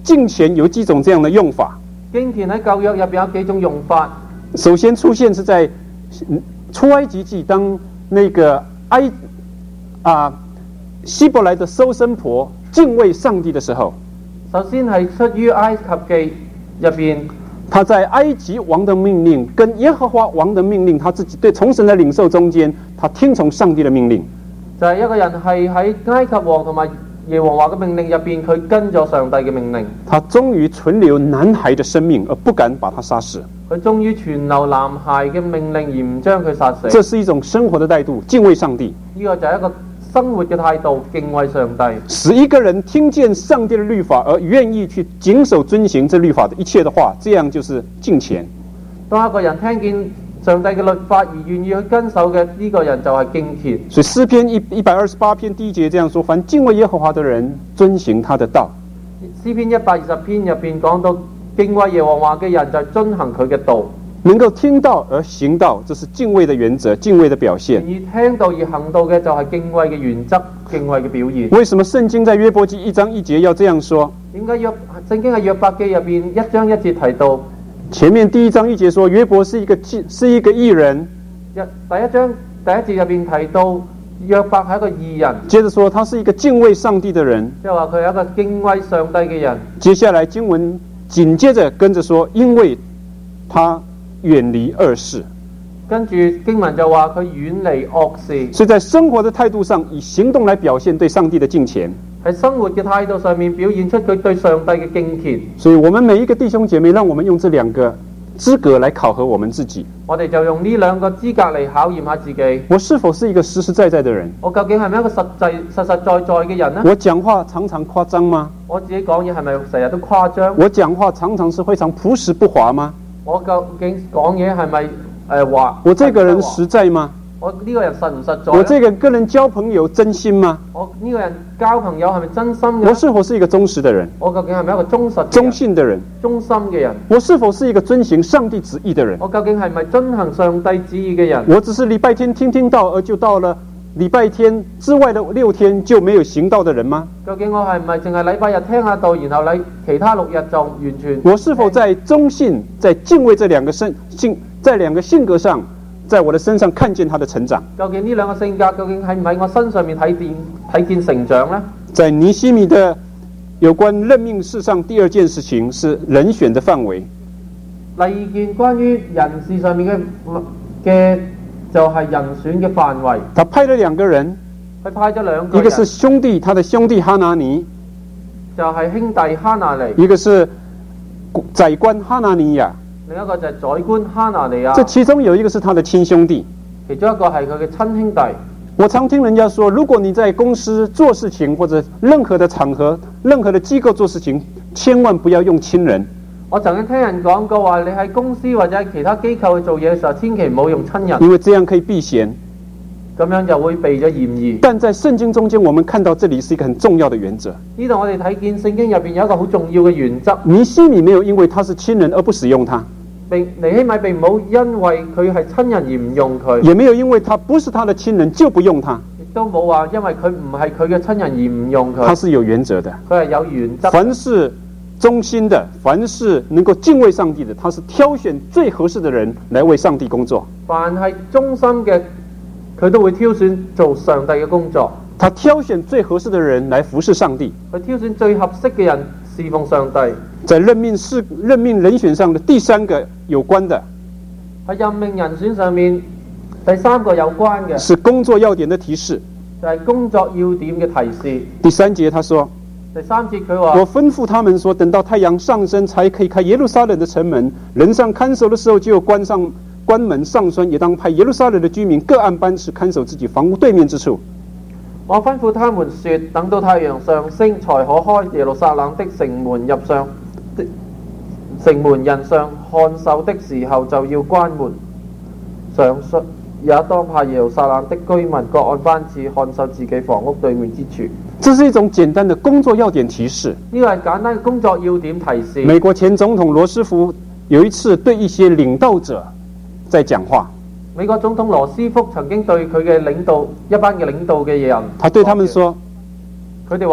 敬虔有几種這樣的用法。 經田喺舊約入邊有幾種用法。 首先出現是在出埃及記，當那個埃啊希伯來的收生婆敬畏上帝的時候， 首先係出於埃及記入邊， 他在埃及王的命令跟耶和華王的命令，他自己對從神的領受中間，他聽從上帝的命令。 就係一個人係喺埃及王同埋耶和華嘅命令入邊，佢跟咗上帝嘅命令。 他終於存留男孩的生命，而不敢把他殺死。 佢終於存留男孩嘅命令，而唔將佢殺死。 這是一種生活的態度，敬畏上帝。 呢個就係一個生活嘅態度，敬畏上帝。 使一個人聽見上帝的律法而願意去謹守遵行這律法的一切的話，這樣就是敬虔。 當一個人聽見上帝嘅律法而願意去跟守嘅，呢個人就係敬虔。 所以詩篇一一百二十八篇第一節這樣說：凡敬畏耶和華的人，遵行他的道。 詩篇一百二十篇入邊講到，敬畏耶和華嘅人就遵行佢嘅道。 能夠聽道而行道，這是敬畏的原則，敬畏的表現。 願意聽道而行道嘅就係敬畏嘅原則，敬畏嘅表現。 為什麼聖經在約伯記一章一節要這樣說？ 點解約聖經喺約伯記入邊一章一節提到？ 前面第一章一節說約伯是一個是一個義人， 第一章第一節入邊提到約伯係一個義人。 接着說他是一個敬畏上帝的人， 即係話佢係一個敬畏上帝嘅人。 接下來經文緊接着跟着說，因為他遠離惡事。 跟住經文就話佢遠離惡事。 所以在生活的態度上，以行動來表現對上帝的敬虔。 喺生活嘅態度上面表現出佢對上帝嘅敬虔。 所以我們每一個弟兄姐妹，讓我們用這兩個資格來考核我們自己。 我哋就用呢兩個資格嚟考驗下自己。 我是否是一個實實在在的人？ 我究竟係咪一個實際實實在在嘅人呢？ 我講話常常誇張嗎？ 我自己講嘢係咪成日都誇張？ 我講話常常是非常樸實不華嗎？ 我究竟講嘢係咪誒話？ 我這個人實在嗎？ 我呢個人實唔實在？ 我這個跟人交朋友真心嗎？ 我呢個人交朋友係咪真心嘅？ 我是否是一個忠實的人？ 我究竟係咪一個忠實、 忠信的人？ 忠心嘅人？ 我是否是一個遵行上帝旨意的人？ 我究竟係咪遵行上帝旨意嘅人？ 我只是禮拜天聽聽道，而就到了禮拜天之外的六天就沒有行道的人嗎？ 究竟我係唔係淨係禮拜日聽下道，然後禮其他六日就完全？ 我是否在忠信、在敬畏這兩個性性，在兩個性格上，在我的身上看見他的成長？ 究竟呢兩個性格究竟喺唔喺我身上面睇見睇見成長呢？ 在尼希米的有關任命事上，第二件事情是人選的範圍。 第二件關於人事上面嘅嘅就係人選嘅範圍。 他派了兩個人， 佢派咗兩個人， 一個是兄弟，他的兄弟哈拿尼， 就係兄弟哈拿尼； 一個是宰官哈拿尼亞， 另一個就係宰官哈拿尼亞。 這其中有一個是他的親兄弟， 其中一個係佢嘅親兄弟。 我常聽人家說，如果你在公司做事情，或者任何的場合、任何的機構做事情，千萬不要用親人。 我曾經聽人講過話，你喺公司或者喺其他機構去做嘢嘅時候，千祈唔好用親人， 因為這樣可以避嫌， 咁樣就會避咗嫌疑。 但在聖經中間，我們看到這裡是一個很重要的原則。 呢度我哋睇見聖經入邊有一個好重要嘅原則。 尼希米沒有因為他是親人而不使用他， 並尼希米並冇因為佢係親人而唔用佢， 也沒有因為他不是他的親人就不用他。 亦都冇話因為佢唔係佢嘅親人而唔用佢。 他是有原則的， 佢係有原則。 凡是忠心的，凡是能夠敬畏上帝的，他是挑選最合適的人來為上帝工作。 凡係忠心嘅，佢都會挑選做上帝嘅工作。 他挑選最合適的人來服侍上帝。 佢挑選最合適嘅人侍奉上帝。 在任命事任命人選上的第三個有關的， 喺任命人選上面第三個有關嘅是工作要點的提示， 就係工作要點嘅提示。 第三節他說， 第三節佢話， 我吩咐他們說，等到太陽上升才可以開耶路撒冷的城門，人上看守的時候就關上關門上栓，也當派耶路撒冷的居民各按班次看守自己房屋對面之處。 我吩咐他們說，等到太陽上升才可開耶路撒冷的城門，入上的城門人上看守的時候就要關門上栓，也當派耶路撒冷的居民各按班次看守自己房屋對面之處。 這是一種簡單的工作要點提示。 呢個係簡單嘅工作要點提示。 美國前總統羅斯福有一次對一些領導者在講話。 美國總統羅斯福曾經對佢嘅領導一班嘅領導嘅人， 他對他們說： 佢哋話，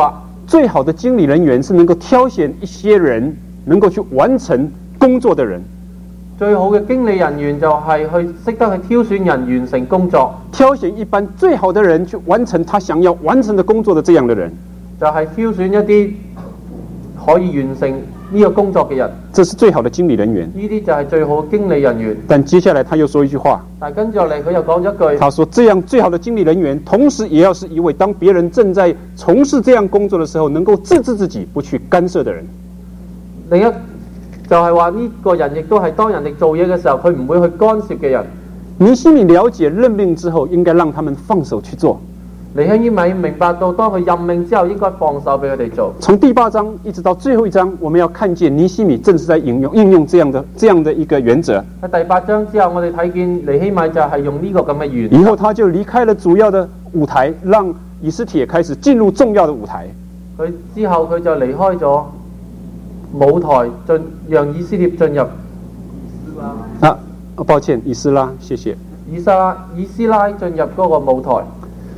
最好的经理人员是能够挑选一些人能够去完成工作的人。 最好嘅經理人員就係去識得去挑選人完成工作， 挑選一般最好的人去完成他想要完成的工作的這樣的人， 就係挑選一啲可以完成呢個工作嘅人。 這是最好的經理人員。 呢啲就係最好嘅經理人員。 但接下來他又說一句話， 但跟住落嚟佢又講咗一句， 他說這樣最好的經理人員，同時也要是一位當別人正在從事這樣工作的時候，能夠制止自己不去干涉的人。 另一就係話呢個人亦都係當人哋做嘢嘅時候，佢唔會去干涉嘅人。 尼希米了解任命之後，應該讓他們放手去做。 尼希米明白到當佢任命之後，應該放手俾佢哋做。 從第八章一直到最後一章，我們要看見尼希米正是在應用應用這樣的這樣的一個原則。 喺第八章之後，我哋睇見尼希米就係用呢個咁嘅原則。 以後他就離開了主要的舞台，讓以斯帖開始進入重要的舞台。 佢之後佢就離開咗舞台，進讓以斯帖進入啊，抱歉，以斯拉，謝謝。 以斯拉以斯拉進入嗰個舞台，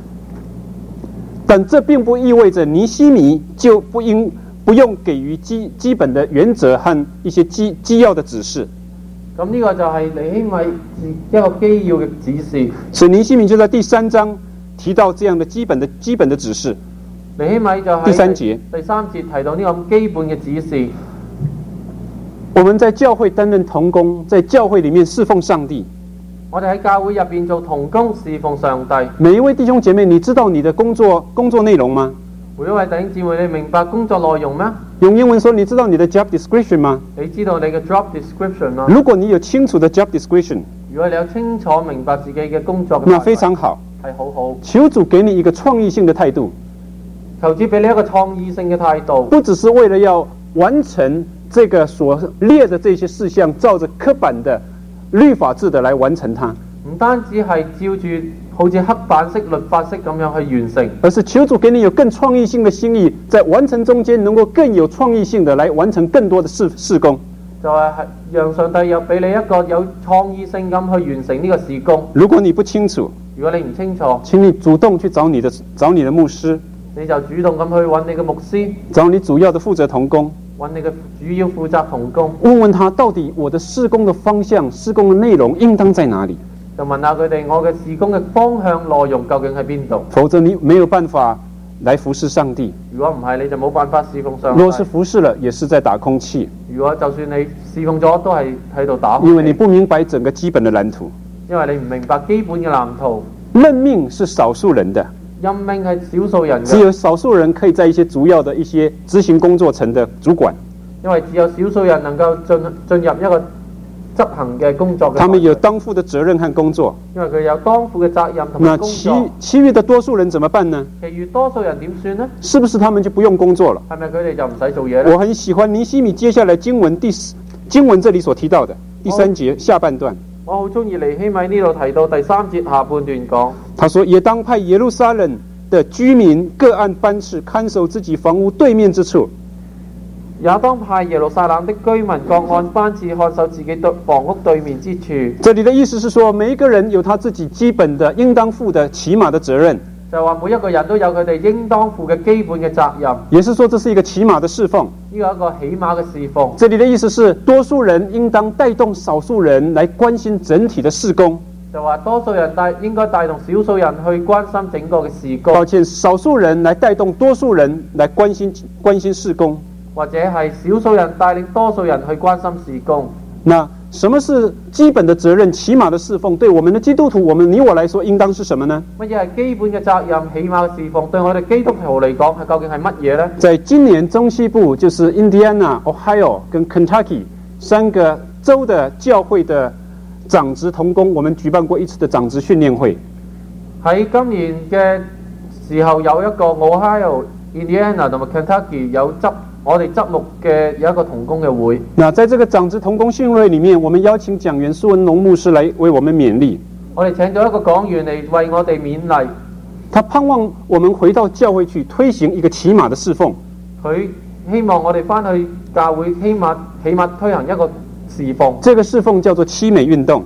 但這並不意味着尼希米就不應不用給予基基本的原則和一些基基要的指示。 咁呢個就係尼希米一個基要嘅指示。 所以尼希米就在第三章提到這樣的基本的基本的指示。 尼希米就喺第三節第三節提到呢個基本嘅指示。 我們在教會擔任同工，在教會裡面侍奉上帝。 我哋喺教會入邊做同工侍奉上帝。 每一位弟兄姐妹，你知道你的工作工作內容嗎？ 每一位弟兄姊妹，你明白工作內容咩？ 用英文說，你知道你的 job description 嗎？ 你知道你嘅 job description 嗎？ 如果你有清楚的 job description， 如果你有清楚明白自己嘅工作嘅， 那非常好， 係好好。 求主給你一個創意性的態度， 求主俾你一個創意性嘅態度， 不只是為了要完成這個所列的這些事項，照着刻板的律法制的來完成它， 唔單止係照住好似黑板式、律法式咁樣去完成， 而是求主給你有更創意性的心意，在完成中間能夠更有創意性的來完成更多的事事工。 就係讓上帝又俾你一個有創意性咁去完成呢個事工。 如果你不清楚， 如果你唔清楚， 請你主動去找你的找你的牧師， 你就主動咁去揾你嘅牧師， 找你主要的負責同工， 揾你嘅主要負責同工， 問問他到底我的事工的方向、事工的內容應當在哪裡？ 就問下佢哋我嘅事工嘅方向內容究竟喺邊度？ 否則你沒有辦法來服侍上帝。 如果唔係，你就冇辦法侍奉上帝。 若是服侍了，也是在打空氣。 如果就算你侍奉咗，都係喺度打空氣。 因為你不明白整個基本的藍圖。 因為你唔明白基本嘅藍圖。 任命是少數人的， 任命係少數人嘅， 只有少數人可以在一些主要的一些執行工作層的主管。 因為只有少數人能夠進進入一個執行嘅工作嘅。 他們有當負的責任和工作。 因為佢有當負嘅責任同埋工作。 那其其餘的多數人怎麼辦呢？ 其餘多數人點算呢？ 是不是他們就不用工作了？ 係咪佢哋就唔使做嘢呢？ 我很喜歡尼希米接下來經文第經文這裡所提到的第三節下半段。 我好中意尼希米呢度提到第三節下半段講， 他說也當派耶路撒冷的居民各按班次看守自己房屋對面之處， 也當派耶路撒冷的居民各按班次看守自己對房屋對面之處。 這裡的意思是說，每一個人有他自己基本的應當負的起碼的責任， 就係話每一個人都有佢哋應當負嘅基本嘅責任。 也是說這是一個起碼的侍奉。 呢個一個起碼嘅侍奉。 這裡的意思是，多數人應當帶動少數人來關心整體的事工。 就話多數人帶應該帶動少數人去關心整個嘅事工。 抱歉，少數人來帶動多數人來關心關心事工， 或者係少數人帶領多數人去關心事工。 那什麼是基本的責任、起碼的侍奉？對我們的基督徒，我們你我來說，應當是什麼呢？ 乜嘢係基本嘅責任、起碼嘅侍奉？對我哋基督徒嚟講，係究竟係乜嘢呢？ 在今年中西部，就是 Indiana、Ohio 跟 Kentucky 三個州的教會的長職同工，我們舉辦過一次的長職訓練會。 喺今年嘅時候，有一個 Ohio、Indiana 同埋 Kentucky 有執。我哋執牧嘅有一個同工嘅會。 那在這個長職同工訓練會裏面，我們邀請講員蘇文龍牧師來為我們勉勵。 我哋請咗一個講員嚟為我哋勉勵。 他盼望我們回到教會去推行一個起碼的侍奉。 佢希望我哋翻去教會，起碼起碼推行一個侍奉。 這個侍奉叫做七美運動。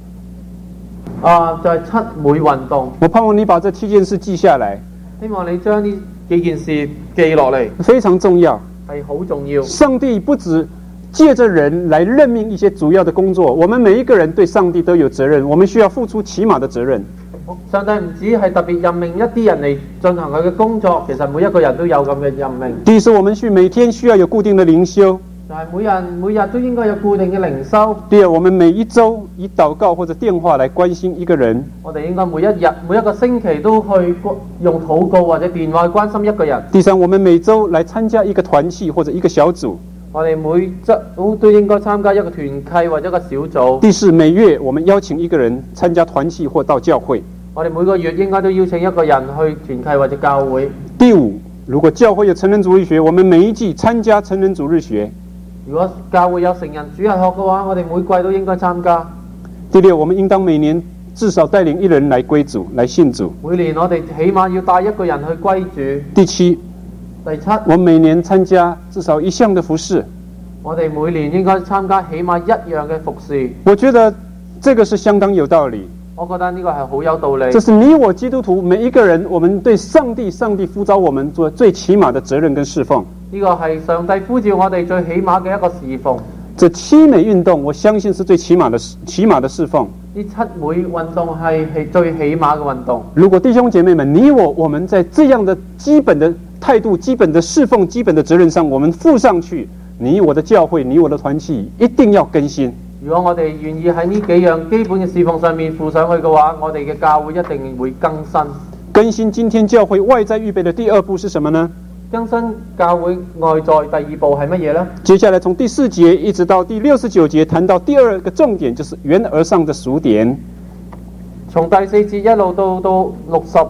啊，就係七美運動。 我盼望你把這七件事記下來。 希望你將呢幾件事記落嚟， 非常重要。 係好重要。 上帝不止借着人来任命一些主要的工作，我们每一个人对上帝都有责任，我们需要付出起码的责任。 上帝唔止係特別任命一啲人嚟進行佢嘅工作，其實每一個人都有咁嘅任命。 第一是我們需每天需要有固定的靈修。 就係每人每日都應該有固定嘅靈修。 第二，我們每一周以禱告或者電話來關心一個人。 我哋應該每一日每一個星期都去用禱告或者電話去關心一個人。 第三，我們每周來參加一個團契或者一個小組。 我哋每周都應該參加一個團契或者一個小組。 第四，每月我們邀請一個人參加團契或到教會。 我哋每個月應該都邀請一個人去團契或者教會。 第五，如果教會有成人主日學，我們每一季參加成人主日學。 如果教會有成人主日學嘅話，我哋每季都應該參加。 第六，我們應當每年至少帶領一人來歸主，來信主。 每年我哋起碼要帶一個人去歸主。 第七， 第七， 我們每年參加至少一項的服事。 我哋每年應該參加起碼一樣嘅服事。 我覺得這個是相當有道理。 我覺得呢個係好有道理。 這是你我基督徒每一個人，我們對上帝，上帝呼召我們做最起碼的責任跟侍奉。 呢個係上帝呼召我哋最起碼嘅一個侍奉。 這七美運動，我相信是最起碼的起碼的侍奉。 呢七美運動係係最起碼嘅運動。 如果弟兄姐妹們，你我我們在這樣的基本的態度、基本的侍奉、基本的責任上，我們付上去，你我的教會、你我的團契一定要更新。 如果我哋願意喺呢幾樣基本嘅侍奉上面付上去嘅話，我哋嘅教會一定會更新。 更新今天教會外在預備的第二步是什麼呢？ 更新教會外在第二步係乜嘢呢？ 接下來從第四節一直到第六十九節談到第二個重點，就是形而上的數點。 從第四節一路到到六十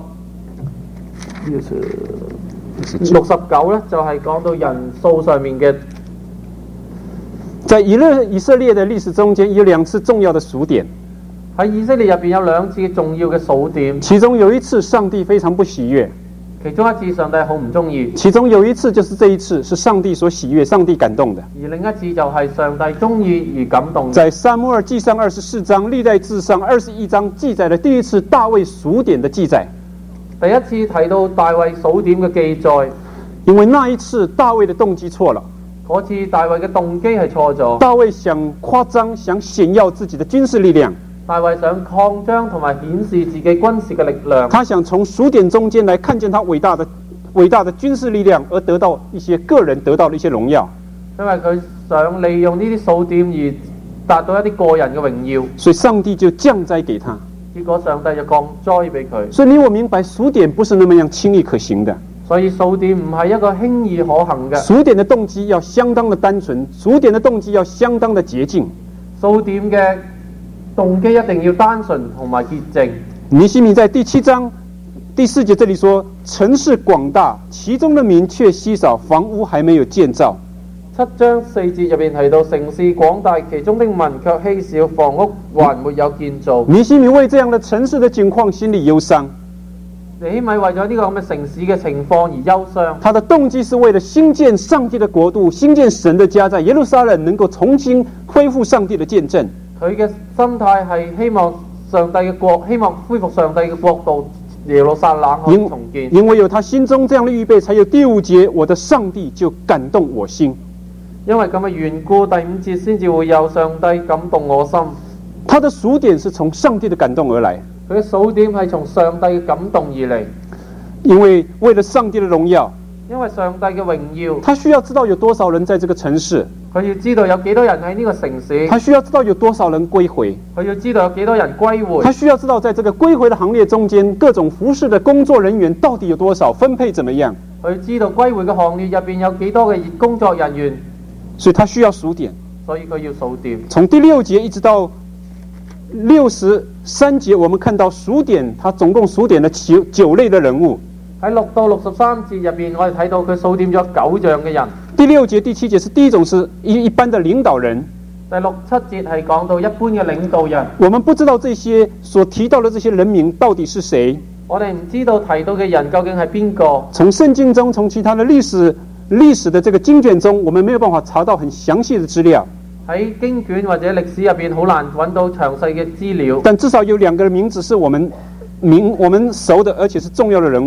六十九咧，就係、是、講到人數上面嘅。 在以勒以色列的歷史中間，有兩次重要的數點。 喺以色列入邊有兩次重要嘅數點， 其中有一次上帝非常不喜悅， 其中一次上帝好唔中意， 其中有一次就是這一次是上帝所喜悅、上帝感動的。 而另一次就係上帝中意而感動。 在撒母耳記上二十四章、歷代志上二十一章記載了第一次大衛數點的記載。 第一次提到大衛數點嘅記載， 因為那一次大衛的動機錯了。 嗰次大衛嘅動機係錯咗。 大衛想誇張，想顯耀自己的軍事力量。 大衛想擴張同埋顯示自己軍事嘅力量。 他想從數點中間來看見他偉大的、偉大的軍事力量，而得到一些個人得到的一些榮耀。 因為佢想利用呢啲數點而達到一啲個人嘅榮耀。 所以上帝就降災給他。 結果上帝就降災俾佢。 所以你我明白數點不是那麼樣輕易可行的。 所以數點唔係一個輕易可行嘅。 數點的動機要相當的單純，數點的動機要相當的潔淨。 數點嘅動機一定要單純同埋潔淨。 尼希米在第七章第四節這裡說：城市廣大，其中的民卻稀少，房屋還沒有建造。 七章四節入邊提到城市廣大，其中的民卻稀少，房屋還沒有建造。 尼希米為這樣的城市的境況心裡憂傷。 尼希米為咗呢個咁嘅城市嘅情況而憂傷。 他的動機是為了興建上帝的國度，興建神的家，在耶路撒冷能夠重新恢復上帝的見證。 佢嘅心態係希望上帝嘅國，希望恢復上帝嘅國度，耶路撒冷可以重建。 因為有他心中這樣的預備，才有第五節，我的上帝就感動我心。 因為咁嘅緣故，第五節先至會有上帝感動我心。 他的數點是從上帝的感動而來。 佢嘅數點係從上帝嘅感動而嚟， 因為為了上帝的榮耀， 因為上帝嘅榮耀， 他需要知道有多少人在這個城市， 佢要知道有幾多人喺呢個城市， 他需要知道有多少人歸回， 佢要知道有幾多人歸回， 他需要知道在這個歸回的行列中間，各種服事的工作人員到底有多少，分配怎麼樣， 佢知道歸回嘅行列入邊有幾多嘅工作人員， 所以他需要數點， 所以佢要數點。從第六節一直到六十三節，我們看到數點，他總共數點了九九類的人物。 喺六到六十三節入邊，我哋睇到佢數點咗九樣嘅人。 第六節、第七節是第一種，是一一般的領導人。 第六七節係講到一般嘅領導人。 我們不知道這些所提到的這些人名到底是誰。 我哋唔知道提到嘅人究竟係邊個。 從聖經中，從其他的歷史歷史的這個經卷中，我們沒有辦法查到很詳細的資料。 喺經卷或者歷史入邊好難揾到詳細嘅資料， 但至少有兩個名字是我們名我們熟的，而且是重要的人物。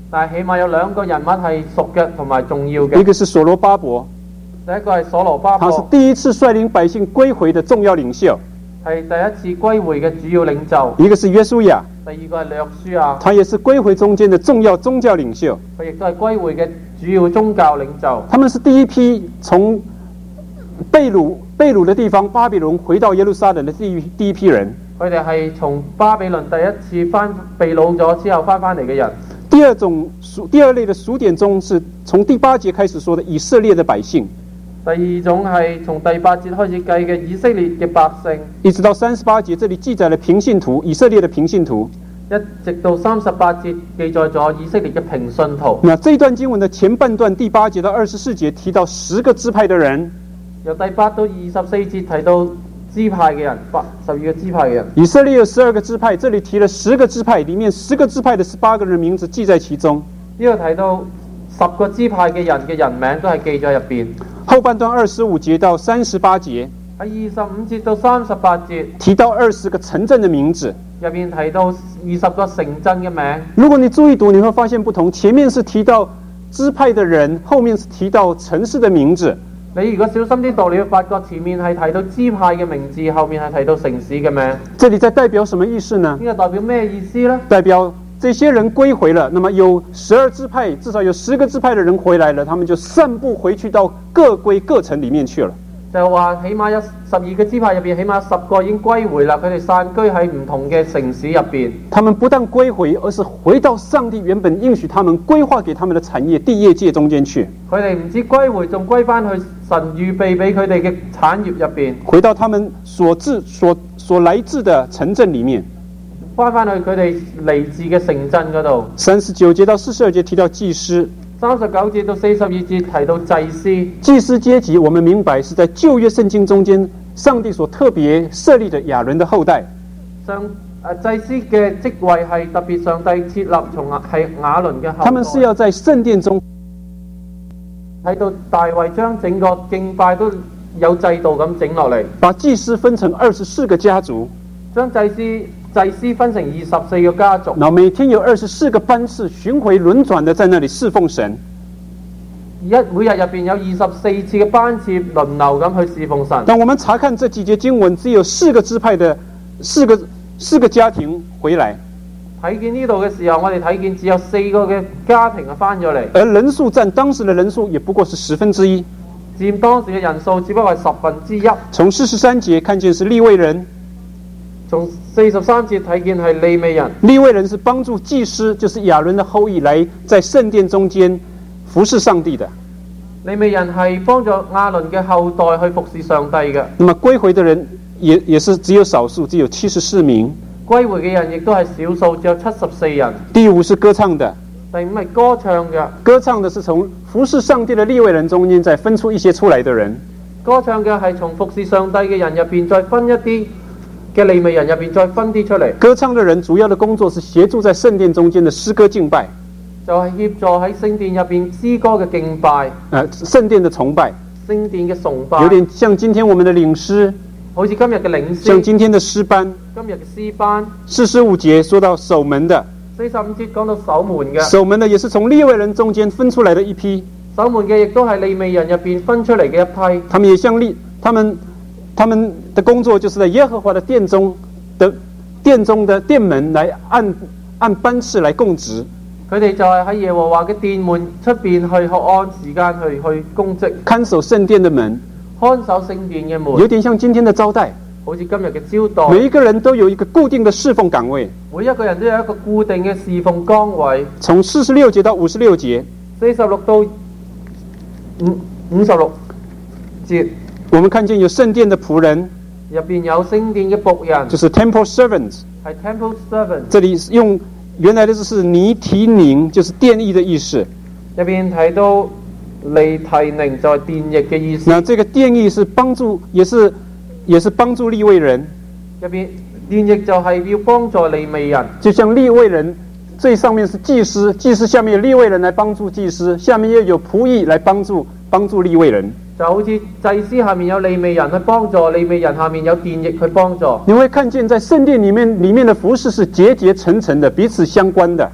但係起碼有兩個人物係熟嘅同埋重要嘅。 一个是所羅巴伯， 第一個係所羅巴他是伯， 第一次率領百姓歸回的重要領袖； 係第一次歸回嘅主要領袖。 一个是約書亞， 第二個係約書亞， 他也是歸回中間的重要宗教領袖。 佢亦都係歸回嘅主要宗教領袖。 他們是第一批從被掳被掳的地方巴比倫回到耶路撒冷的第一第一批人。 佢哋係從巴比倫第一次翻被擄咗之後翻返嚟嘅人。 第二種數第二類的數點中，是從第八節開始說的以色列的百姓。 第二種係從第八節開始計嘅以色列嘅百姓， 一直到三十八節，這裡記載了平信徒，以色列的平信徒。 一直到三十八節記載咗以色列嘅平信徒。 那這一段經文的前半段第八節到二十四節提到十個支派的人， 由第八到二十四節提到支派嘅人，八十二個支派嘅人。 以色列有十二個支派，這裡提了十個支派，裡面十個支派的十八個人名字記在其中。 呢度提到十個支派嘅人嘅人名都係記咗入邊。 後半段二十五節到三十八節， 喺二十五節到三十八節提到二十個城鎮的名字。 入邊提到二十個城鎮嘅名。 如果你注意讀，你會發現不同，前面是提到支派的人，後面是提到城市的名字。 你如果小心啲讀，你會發覺前面係提到支派嘅名字，後面係提到城市嘅名。 這裡在代表什麼意思呢？ 呢個代表咩意思呢？ 代表這些人歸回了，那麼有十二支派，至少有十個支派的人回來了，他們就散布回去到各歸各城裡面去了。 就話起碼有十二個支派入邊，起碼十個已經歸回啦。佢哋散居喺唔同嘅城市入邊。 他們不但歸回，而是回到上帝原本應許他們規劃給他們的產業地業界中間去。 佢哋唔止歸回，仲歸翻去神預備俾佢哋嘅產業入邊。 回到他們所至所所來自的城鎮裡面。 翻翻去佢哋嚟自嘅城鎮嗰度。 三十九節到四十二節提到祭司。 三十九節到四十二節提到祭司。 祭司階級，我們明白是在舊約聖經中間，上帝所特別設立的亞倫的後代。 上誒祭司嘅職位係特別上帝設立，從係亞倫嘅後代。 他們是要在聖殿中睇到大衛將整個敬拜都有制度咁整落嚟， 把祭司分成二十四個家族， 將祭司。祭司分成二十四個家族， 然後每天有二十四個班次巡迴輪轉的在那裡侍奉神。 一每日入邊有二十四次嘅班次輪流咁去侍奉神。 當我們查看這幾節經文，只有四個支派的四個四個家庭回來。 睇見呢度嘅時候，我哋睇見只有四個嘅家庭啊翻咗嚟， 而人數佔當時的人數也不過是十分之一， 佔當時嘅人數只不過係十分之一。 從四十三節看見是利未人。 從四十三節睇見係利未人， 利未人是幫助祭司，就是亞倫的後裔，來在聖殿中間服侍上帝的。 利未人係幫助亞倫嘅後代去服侍上帝嘅。 那麼歸回的人也也是只有少數，只有七十四名。 歸回嘅人亦都係少數，只有七十四人。 第五是歌唱的， 第五係歌唱嘅。 歌唱的是從服侍上帝的利未人中間再分出一些出來的人。 歌唱嘅係從服侍上帝嘅人入邊再分一啲。嘅利未人入邊再分啲出嚟。 歌唱的人主要的工作是協助在聖殿中間的詩歌敬拜， 就係協助喺聖殿入邊詩歌嘅敬拜， 呃，聖殿的崇拜， 聖殿嘅崇拜， 有點像今天我們的領詩， 好似今日嘅領詩， 像今天的詩班， 今日嘅詩班。 四十五節說到守門的， 四十五節講到守門嘅， 守門的也是從利未人中間分出來的一批， 守門嘅亦都係利未人入邊分出嚟嘅一批。 他們也像利，他們。他們的工作就是在耶和華的殿中的殿中的殿門來按按班次來供職。 佢哋就係喺耶和華嘅殿門出邊去按時間去去供職， 看守聖殿的門， 看守聖殿嘅門， 有點像今天的招待， 好似今日嘅招待。 每一個人都有一個固定的侍奉崗位， 每一個人都有一個固定嘅侍奉崗位。 從四十六節到五十六節， 四十六到五五十六節。 我們看見有聖殿的僕人， 入邊有聖殿嘅僕人， 就是 temple servants， 係 temple servants。 這裡用原來的就是尼提寧，就是電役的意思。 入邊提到尼提寧就係電役嘅意思。 那這個電役是幫助，也是也是幫助利未人。 入邊電役就係要幫助利未人， 就像利未人最上面是祭司，祭司下面有利未人來幫助祭司，下面又有僕役來幫助幫助利未人。 就好似祭司下面有利未人去幫助，利未人下面有電役去幫助。 你會看見在聖殿裡面，裡面的服事是節節層層的，彼此相關的。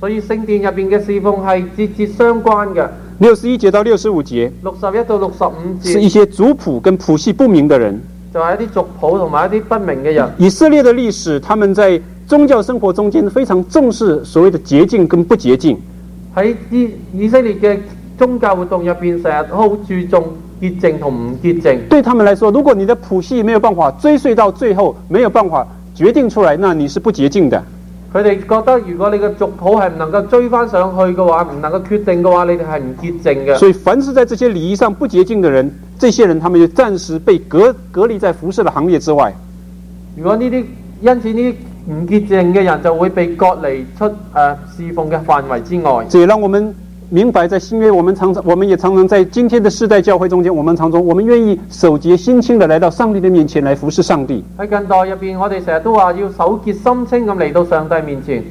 所以聖殿入邊嘅侍奉係節節相關嘅。 六十一節到六十五節六十一到六十五節是一些族譜跟譜系不明的人， 就係一啲族譜同埋一啲不明嘅人。 以色列的歷史，他們在宗教生活中間非常重視所謂的潔淨跟不潔淨。 喺以以色列嘅宗教活動入邊，成日好注重潔淨同唔潔淨。 對他們來說，如果你的譜系沒有辦法追溯到最後，沒有辦法決定出來，那你是不潔淨的。 佢哋覺得，如果你嘅族譜係唔能夠追翻上去嘅話，唔能夠決定嘅話，你哋係唔潔淨嘅。 所以，凡是在這些禮儀上不潔淨的人，這些人他們就暫時被隔隔離在服侍的行列之外。 如果呢啲因此呢啲唔潔淨嘅人就會被割離出誒、呃、侍奉嘅範圍之外。 這也讓我們明白，在新約，我們常常，我們也常常在今天的世代教會中間，我們常常，我們願意守潔心清的來到上帝的面前來服侍上帝。 喺近代入邊，我哋成日都話要守潔心清咁嚟到上帝面前。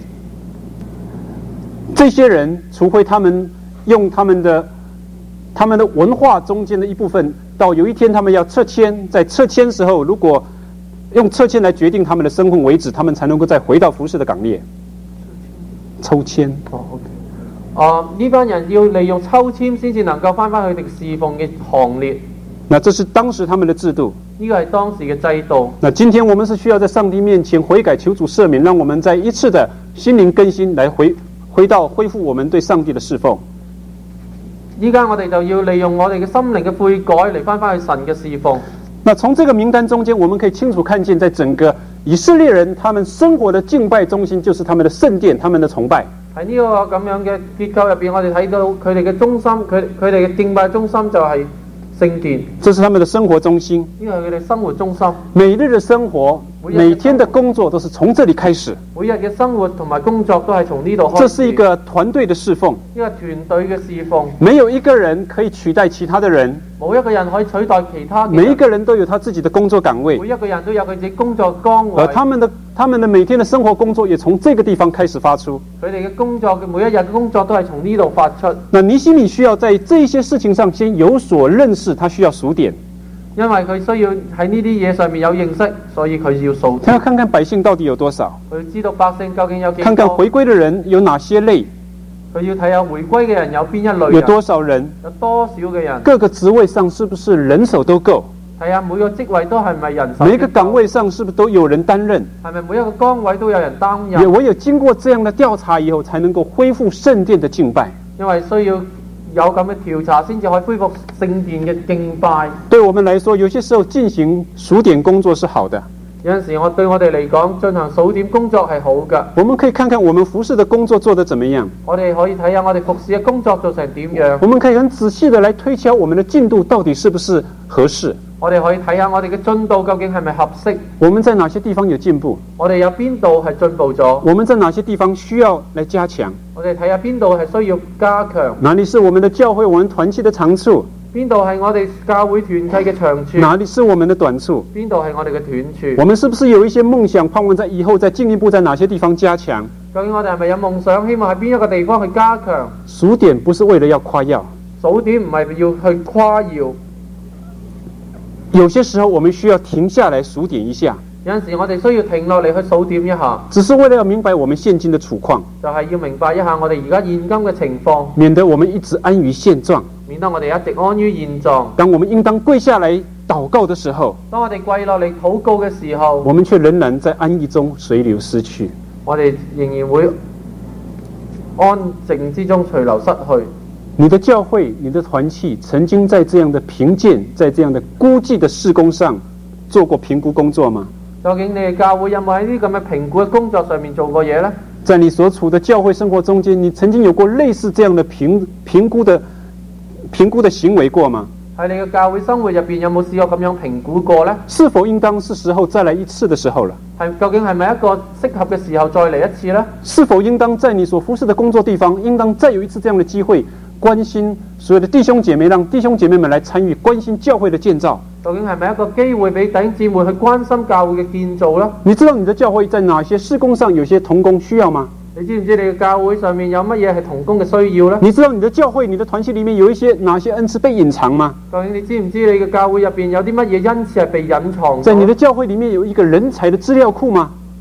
這些人，除非他們用他們的他們的文化中間的一部分，到有一天他們要撤遷，在撤遷時候，如果用撤遷來決定他們的身份為止，他們才能夠再回到服侍的崗列。抽籤。 哦 ，OK。啊！呢班人要利用抽籤先至能夠翻返佢哋侍奉嘅行列。 那這是當時他們的制度。 呢個係當時嘅制度。 那今天我們是需要在上帝面前悔改，求主赦免，讓我們在一次的心靈更新，來回回到恢復我們對上帝的侍奉。 依家我哋就要利用我哋嘅心靈嘅悔改嚟翻返去神嘅侍奉。 那從這個名單中間，我們可以清楚看見，在整個以色列人他們生活的敬拜中心，就是他們的聖殿，他們的崇拜。 喺呢個咁樣嘅結構入邊，我哋睇到佢哋嘅中心，佢佢哋嘅敬拜中心就係聖殿。 這是他們的生活中心。 呢個係佢哋生活中心。 每日的生活，每天的工作都是從這裡開始。 每日嘅生活同埋工作都係從呢度開始。 這是一個團隊的侍奉。 呢個團隊嘅侍奉。 沒有一個人可以取代其他的人。 冇一個人可以取代其他嘅人。 每一個人都有他自己的工作崗位。 每一個人都有佢自己工作崗位。 而他們的他們的每天的生活工作也從這個地方開始發出。 佢哋嘅工作嘅每一日嘅工作都係從呢度發出。 那尼希米需要在這些事情上先有所認識，他需要數點。 因為佢需要喺呢啲嘢上面有認識，所以佢要數點。 他要看看百姓到底有多少。 佢知道百姓究竟有幾多。 看看回歸的人有哪些類。 佢要睇下回歸嘅人有邊一類人。 有多少人？ 有多少嘅人？ 各個職位上是不是人手都夠？ 睇下每個職位都係咪人手？ 每一個崗位上是不是都有人擔任？ 係咪每一個崗位都有人擔任？ 也唯有經過這樣的調查以後，才能夠恢復聖殿的敬拜。 因為需要有咁嘅調查，先至可以恢復聖殿嘅敬拜。 對我們來說，有些時候進行數點工作是好的。 有陣時我對我哋嚟講，進行數點工作係好嘅。 我們可以看看我們服侍的工作做得怎麼樣。 我哋可以睇下我哋服侍嘅工作做成點樣。 我們可以很仔細的來推敲我們的進度到底是不是合適。 我哋可以睇下我哋嘅進度究竟係咪合適。 我們在哪些地方有進步？ 我哋有邊度係進步咗？ 我們在哪些地方需要來加強？ 我哋睇下邊度係需要加強。 哪裡是我們的教會、我們團契的長處？ 邊度係我哋教會團契嘅長處？ 哪裡是我們的短處？ 邊度係我哋嘅短處？ 我們是不是有一些夢想，盼望在以後再進一步在哪些地方加強？ 究竟我哋係咪有夢想，希望喺邊一個地方去加強？ 數點不是為了要誇耀， 數點唔係要去誇耀。 有些時候我們需要停下來數點一下。 有陣時我哋需要停落嚟去數點一下， 只是為了要明白我們現今的處況， 就係要明白一下我哋而家現今嘅情況， 免得我們一直安於現狀， 免得我哋一直安於現狀。 當我們應當跪下來禱告的時候， 當我哋跪落嚟禱告嘅時候， 我們卻仍然在安逸中隨流失去。 我哋仍然會安靜之中隨流失去。 你的教會、你的團契曾經在這樣的評鑑、在這樣的估計的事工上做過評估工作嗎？ 究竟你哋教會有冇喺呢啲咁嘅評估嘅工作上面做過嘢呢？ 在你所處的教會生活中間，你曾經有過類似這樣的評評估的評估的行為過嗎？ 喺你嘅教會生活入邊有冇試過咁樣評估過呢？ 是否應當是時候再來一次的時候了？ 係究竟係咪一個適合嘅時候再嚟一次呢？ 是否應當在你所服侍的工作地方，應當再有一次這樣的機會，關心所有的弟兄姐妹，讓弟兄姐妹們來參與關心教會的建造？ 究竟係咪一個機會俾弟兄姊妹去關心教會嘅建造呢？ 你知道你的教會在哪些事工上有些同工需要嗎？ 你知唔知你嘅教會上面有乜嘢係同工嘅需要呢？ 你知道你的教會、你的團契裡面有一些哪些恩賜被隱藏嗎？ 究竟你知唔知你嘅教會入邊有啲乜嘢恩賜係被隱藏？ 在你的教會裡面有一個人才的資料庫嗎？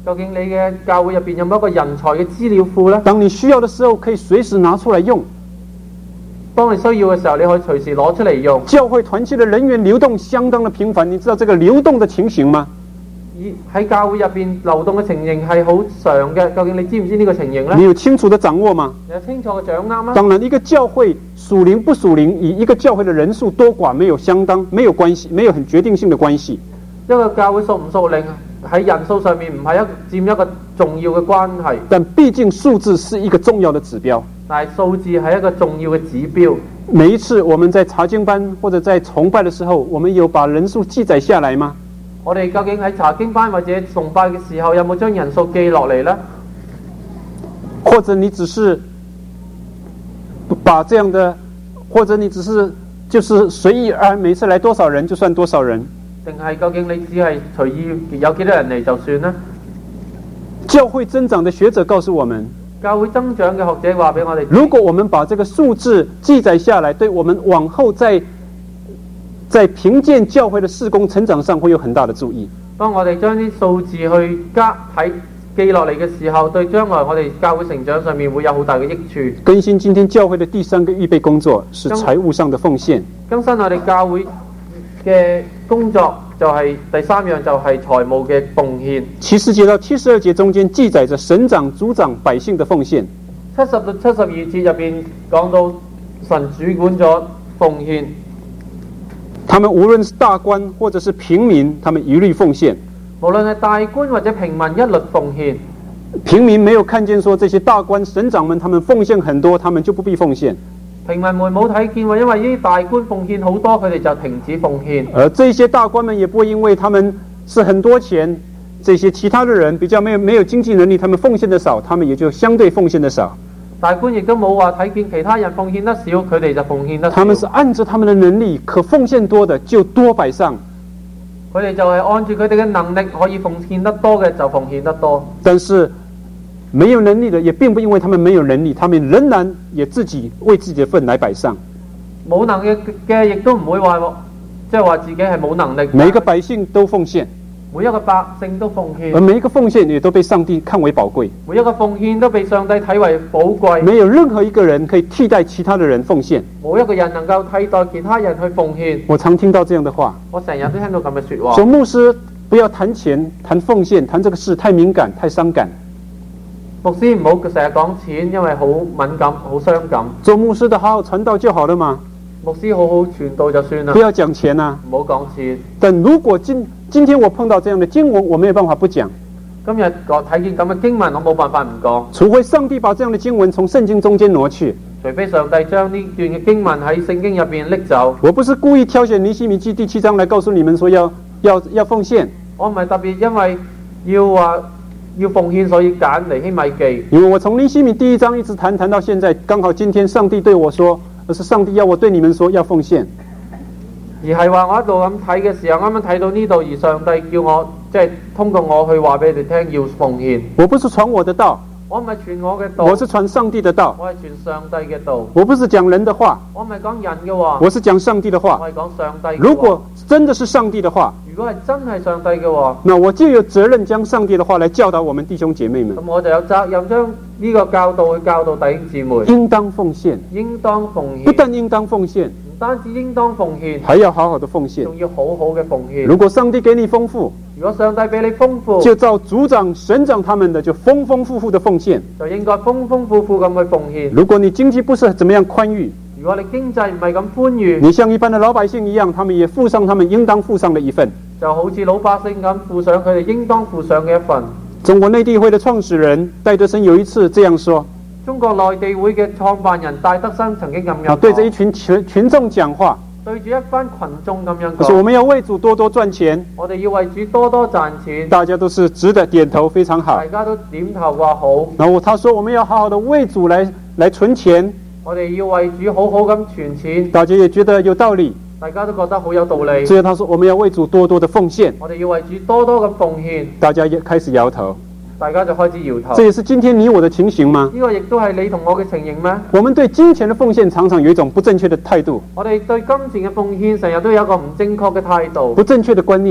究竟你嘅教會入邊有冇一個人才嘅資料庫呢？ 当你需要的时候，可以随时拿出来用。 當你需要嘅時候，你可以隨時攞出嚟用。 教会团契的人员流动相当的频繁，你知道这个流动的情形吗？ 喺教會入邊流動嘅情形係好常嘅，究竟你知唔知呢個情形呢？ 你有清楚的掌握嗎？ 你有清楚嘅掌握嗎？ 当然，一个教会属灵不屬靈，與一個教會的人數多寡沒有相當，沒有關係，沒有很決定性的關係。 一個教會屬唔屬靈喺人數上面唔係一佔一個重要嘅關係。 但畢竟數字是一個重要的指標。 但係數字係一個重要嘅指標。 每一次我們在查經班或者在崇拜的時候，我們有把人數記載下來嗎？ 我哋究竟喺查經班或者崇拜嘅時候，有冇將人數記落嚟呢？ 或者你只是把這樣的，或者你只是就是隨意而每次來多少人就算多少人？ 定係究竟你只係隨意有幾多人嚟就算呢？ 教會增長的學者告訴我們， 教會增長嘅學者話俾我哋， 如果我們把這個數字記載下來，對我們往後在在評鑑教會的事工成長上會有很大的注意。 當我哋將啲數字去加睇記落嚟嘅時候，對將來我哋教會成長上面會有好大嘅益處。 更新今天教會的第三個預備工作是財務上的奉獻。 更新我哋教會嘅工作就係第三樣，就係財務嘅奉獻。 七十節到七十二節中間記載着省長、族長、百姓的奉獻。 七十到七十二節入邊講到神主管咗奉獻。 他們無論是大官或者是平民，他們一律奉獻。 無論係大官或者平民，一律奉獻。 平民沒有看見說這些大官省長們他們奉獻很多，他們就不必奉獻。 平民們冇睇見喎，因為呢啲大官奉獻好多，佢哋就停止奉獻。 而這些大官們也不會因為他們是很多錢，這些其他的人比較沒有沒有經濟能力，他們奉獻的少，他們也就相對奉獻的少。 大官亦都冇話睇見其他人奉獻得少，佢哋就奉獻得少。 他們是按照他們的能力，可奉獻多的就多擺上。 佢哋就係按住佢哋嘅能力，可以奉獻得多嘅就奉獻得多。 但是沒有能力的，也並不因為他們沒有能力，他們仍然也自己為自己的份來擺上。 冇能力嘅亦都唔會話，即係話自己係冇能力。 每一個百姓都奉獻。 每一個百姓都奉獻， 而每一個奉獻也都被上帝看為寶貴。 每一個奉獻都被上帝睇為寶貴。 沒有任何一個人可以替代其他的人奉獻。 冇一個人能夠替代其他人去奉獻。 我常聽到這樣的話。 我成日都聽到咁嘅説話。 說牧師不要談錢、談奉獻、談這個事太敏感、太傷感。 牧師唔好成日講錢，因為好敏感、好傷感。 做牧師的好好傳道就好了嘛。 牧師好好傳道就算啦。 不要講錢啊。 唔好講錢。但如果今今天我碰到這樣的經文，我沒有辦法不講。 今日我睇見咁嘅經文，我冇辦法唔講。 除非上帝把這樣的經文從聖經中間挪去。 除非上帝將呢段嘅經文喺聖經入邊拎走。 我不是故意挑選尼希米記第七章來告訴你們說要要要奉獻。 我唔係特別因為要話要奉獻，所以揀尼希米記。 因為我從尼希米第一章一直談談到現在，剛好今天上帝對我說。而是上帝要我對你們說要奉獻， 而係話我一度咁睇嘅時候，啱啱睇到呢度，而上帝叫我即係通過我去話俾你哋聽要奉獻。 我不是傳我的道， 我唔係傳我嘅道， 我是傳上帝的道。 我係傳上帝嘅道。 我不是講人的話， 我唔係講人嘅話， 我是講上帝的話。 我係講上帝嘅話。 如果真的是上帝的話， 如果係真係上帝嘅話， 那我就有責任將上帝的話來教導我們弟兄姐妹們。 咁我就有責任將呢個教導去教導弟兄姊妹。 應當奉獻， 應當奉獻， 不但應當奉獻， 唔單止應當奉獻， 還要好好的奉獻， 仲要好好嘅奉獻。 如果上帝給你豐富， 如果上帝俾你豐富， 就照族長、省長他們的就豐豐富富的奉獻， 就應該豐豐富富咁去奉獻。 如果你經濟不是怎麼樣寬裕， 如果你經濟唔係咁寬裕， 你像一般的老百姓一樣，他們也付上他們應當付上的一份， 就好似老百姓咁付上佢哋應當付上嘅一份。 中國內地會的創始人戴德生有一次這樣說。 中國內地會嘅創辦人戴德生曾經咁樣講， 對着一群群群眾講話， 對住一班群眾咁樣講， 說我們要為主多多賺錢， 我哋要為主多多賺錢。 大家都是直的點頭，非常好。 大家都點頭話好。 然後他說我們要好好的為主來來存錢， 我哋要為主好好咁存錢。 大家也覺得有道理， 大家都覺得好有道理。 所以他說我們要為主多多的奉獻， 我哋要為主多多咁奉獻。大家也開始搖頭。 大家就開始搖頭。 這也是今天你我的情形嗎？ 呢個亦都係你同我嘅情形咩？ 我們對金錢的奉獻常常有一種不正確的態度。 我哋對金錢嘅奉獻成日都有一個唔正確嘅態度。 不正確的觀念。 唔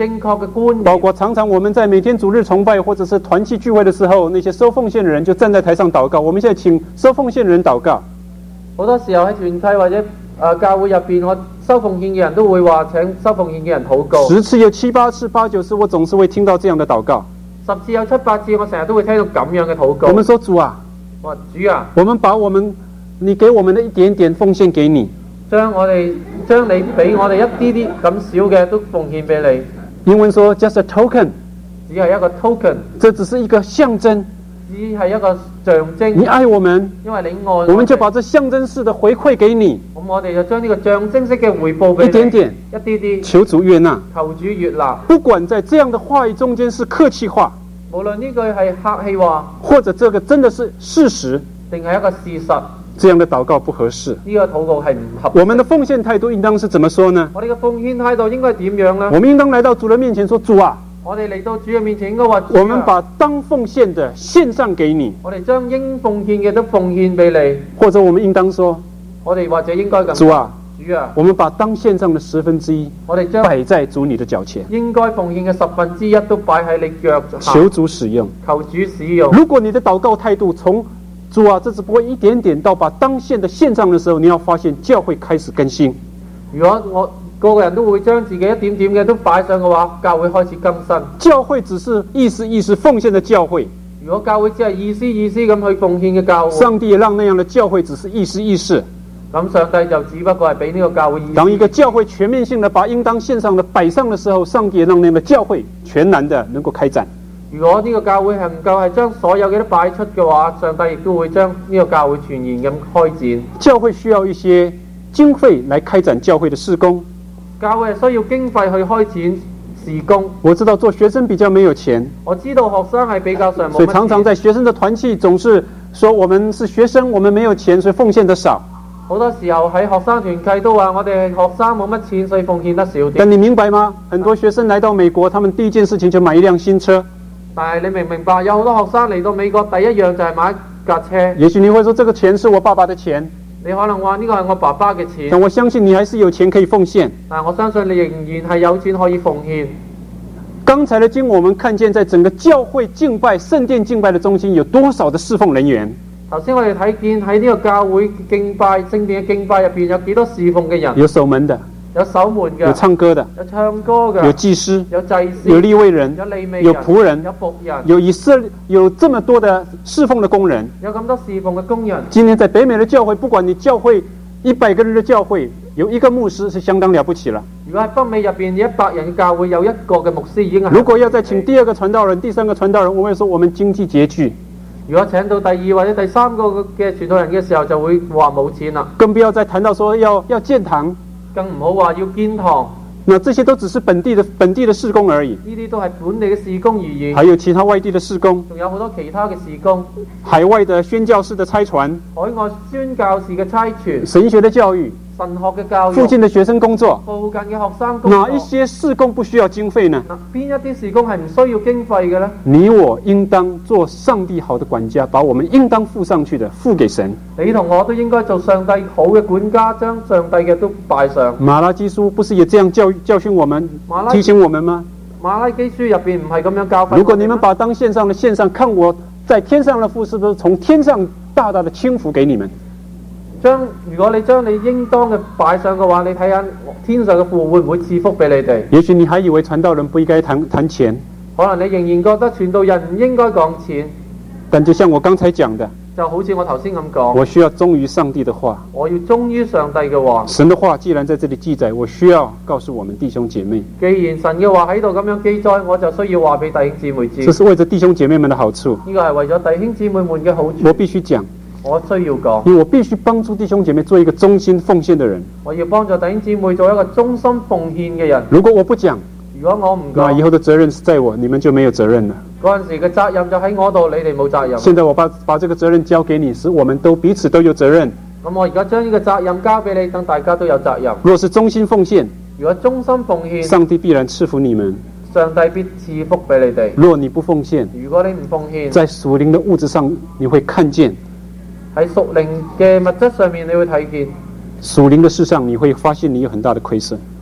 正確嘅觀念。 包括常常我們在每天主日崇拜或者是團契聚會的時候，那些收奉獻的人就站在台上禱告。我們現在請收奉獻的人禱告。 好多時候喺團契或者誒、呃、教會入邊，我收奉獻嘅人都會話請收奉獻嘅人禱告。 十次有七八次、八九次，我總是會聽到這樣的禱告。 十次有七八次，我成日都會聽到咁樣嘅禱告。 我們說主啊， 我話主啊， 我們把我們你給我們的一點點奉獻給你。 將我哋將你俾我哋一啲啲咁少嘅都奉獻俾你。 英文說 just a token， 只係一個 token， 這只是一個象徵， 只係一個象徵。 你愛我們， 因為你愛我， 我們就把這象徵式的回饋給你。 咁我哋就將呢個象徵式嘅回報俾你， 一點點， 一啲啲， 求主悅納， 求主悅納。 不管在這樣的話語中間是客氣話， 無論呢句係客氣話， 或者這個真的是事實， 定係一個事實， 這樣的禱告不合適。 呢個禱告係唔合。 我們的奉獻態度應當是怎麼說呢？ 我哋嘅奉獻態度應該點樣呢？ 我們應當來到主的面前說：主啊， 我哋嚟到主嘅面前應該話： 我們把當奉獻的獻上給你。 我哋將應奉獻嘅都奉獻俾你。 或者我們應當說： 我哋或者應該咁。 主啊， 主啊， 我們把當獻上的十分之一， 我哋將擺在主你的腳前， 應該奉獻嘅十分之一都擺喺你腳下， 求主使用， 求主使用。 如果你的禱告態度從主啊，這只不過一點點到把當獻的獻上的時候，你要發現教會開始更新。 如果我個個人都會將自己一點點嘅都擺上嘅話，教會開始更新。 教會只是意思意思奉獻的教會。 如果教會只係意思意思咁去奉獻嘅教會， 上帝也讓那樣的教會只是意思意思。 咁上帝就只不過係俾呢個教會意思。 當一個教會全面性的把應當獻上的擺上的時候，上帝也讓那樣的教會全然的能夠開展。 如果呢個教會係唔夠係將所有嘅都擺出嘅話，上帝亦都會將呢個教會全然咁開展。 教會需要一些經費來開展教會的事工。 教會係需要經費去開展事工。 我知道做學生比較沒有錢， 我知道學生係比較上冇乜錢， 所以常常在學生的團契總是說我們是學生，我們沒有錢，所以奉獻得少。 好多時候喺學生團契都話我哋係學生冇乜錢，所以奉獻得少啲。 但你明白嗎？很多學生來到美國，他們第一件事情就買一輛新車。 但係你明唔明白？有好多學生嚟到美國，第一樣就係買架車。 也許你會說，這個錢是我爸爸的錢。 你可能話呢個係我爸爸嘅錢。 但我相信你還是有錢可以奉獻。 但我相信你仍然係有錢可以奉獻。 剛才的經我們看見，在整個教會敬拜、聖殿敬拜的中心，有多少的侍奉人員？ 頭先我哋睇見喺呢個教會敬拜、聖殿嘅敬拜入邊有幾多侍奉嘅人？ 有守門的， 有守門嘅， 有唱歌的， 有唱歌嘅， 有祭司， 有祭司， 有利未人， 有利未人， 有僕人， 有僕人， 有以色列，有這麼多的侍奉的工人。 有咁多侍奉嘅工人。 今天在北美的教會，不管你教會一百個人的教會，有一個牧師是相當了不起了。 如果喺北美入邊一百人嘅教會有一個嘅牧師已經係。 如果要再請第二個傳道人、第三個傳道人，我會說我們經濟拮據。 如果請到第二或者第三個嘅傳道人嘅時候，就會話冇錢啦。 更不要再談到說要要建堂， 更唔好話要建堂。 那這些都只是本地的本地的事工而已。 呢啲都係本地嘅事工而已。 還有其他外地的事工， 仲有好多其他嘅事工。 海外的宣教士的差傳， 海外宣教士嘅差傳， 神學的教育， 神學嘅教育， 附近的學生工作， 附近嘅學生工作， 哪一些事工不需要經費呢？ 邊一啲事工係唔需要經費嘅呢？ 你我應當做上帝好的管家，把我們應當付上去的付給神。 你同我都應該做上帝好嘅管家，將上帝嘅都擺上。 馬拉基書不是也這樣教教訓我們、提醒我們嗎？ 馬拉基書入邊唔係咁樣教訓。 如果你們把當獻上的獻上，看我在天上的父是不是從天上大大的傾福給你們？ 將如果你將你應當嘅擺上嘅話，你睇下天上嘅父會唔會賜福俾你哋？ 也許你還以為傳道人不應該談談錢， 可能你仍然覺得傳道人唔應該講錢。 但就像我剛才講的， 就好似我頭先咁講， 我需要忠於上帝的話， 我要忠於上帝嘅話。 神的話既然在這裡記載，我需要告訴我們弟兄姐妹。 既然神嘅話喺度咁樣記載，我就需要話俾弟兄姊妹知。 這是為咗弟兄姐妹們的好處。 呢個係為咗弟兄姊妹們嘅好處。 我必須講。 我需要講， 因為我必須幫助弟兄姐妹做一個忠心奉獻的人。 我要幫助弟兄姊妹做一個忠心奉獻嘅人。 如果我不講， 如果我唔講， 那以後的責任是在我，你們就沒有責任了。 嗰陣時嘅責任就喺我度，你哋冇責任。 現在我把把這個責任交給你，使我們都彼此都有責任。 咁我而家將呢個責任交俾你，等大家都有責任。 若是忠心奉獻， 如果忠心奉獻， 上帝必然賜福你們。 上帝必賜福俾你哋。 若你不奉獻， 如果你唔奉獻， 在屬靈的物質上，你會看見。 喺屬靈嘅物質上面，你會睇見； 屬靈的事上，你會發現你有很大的虧損。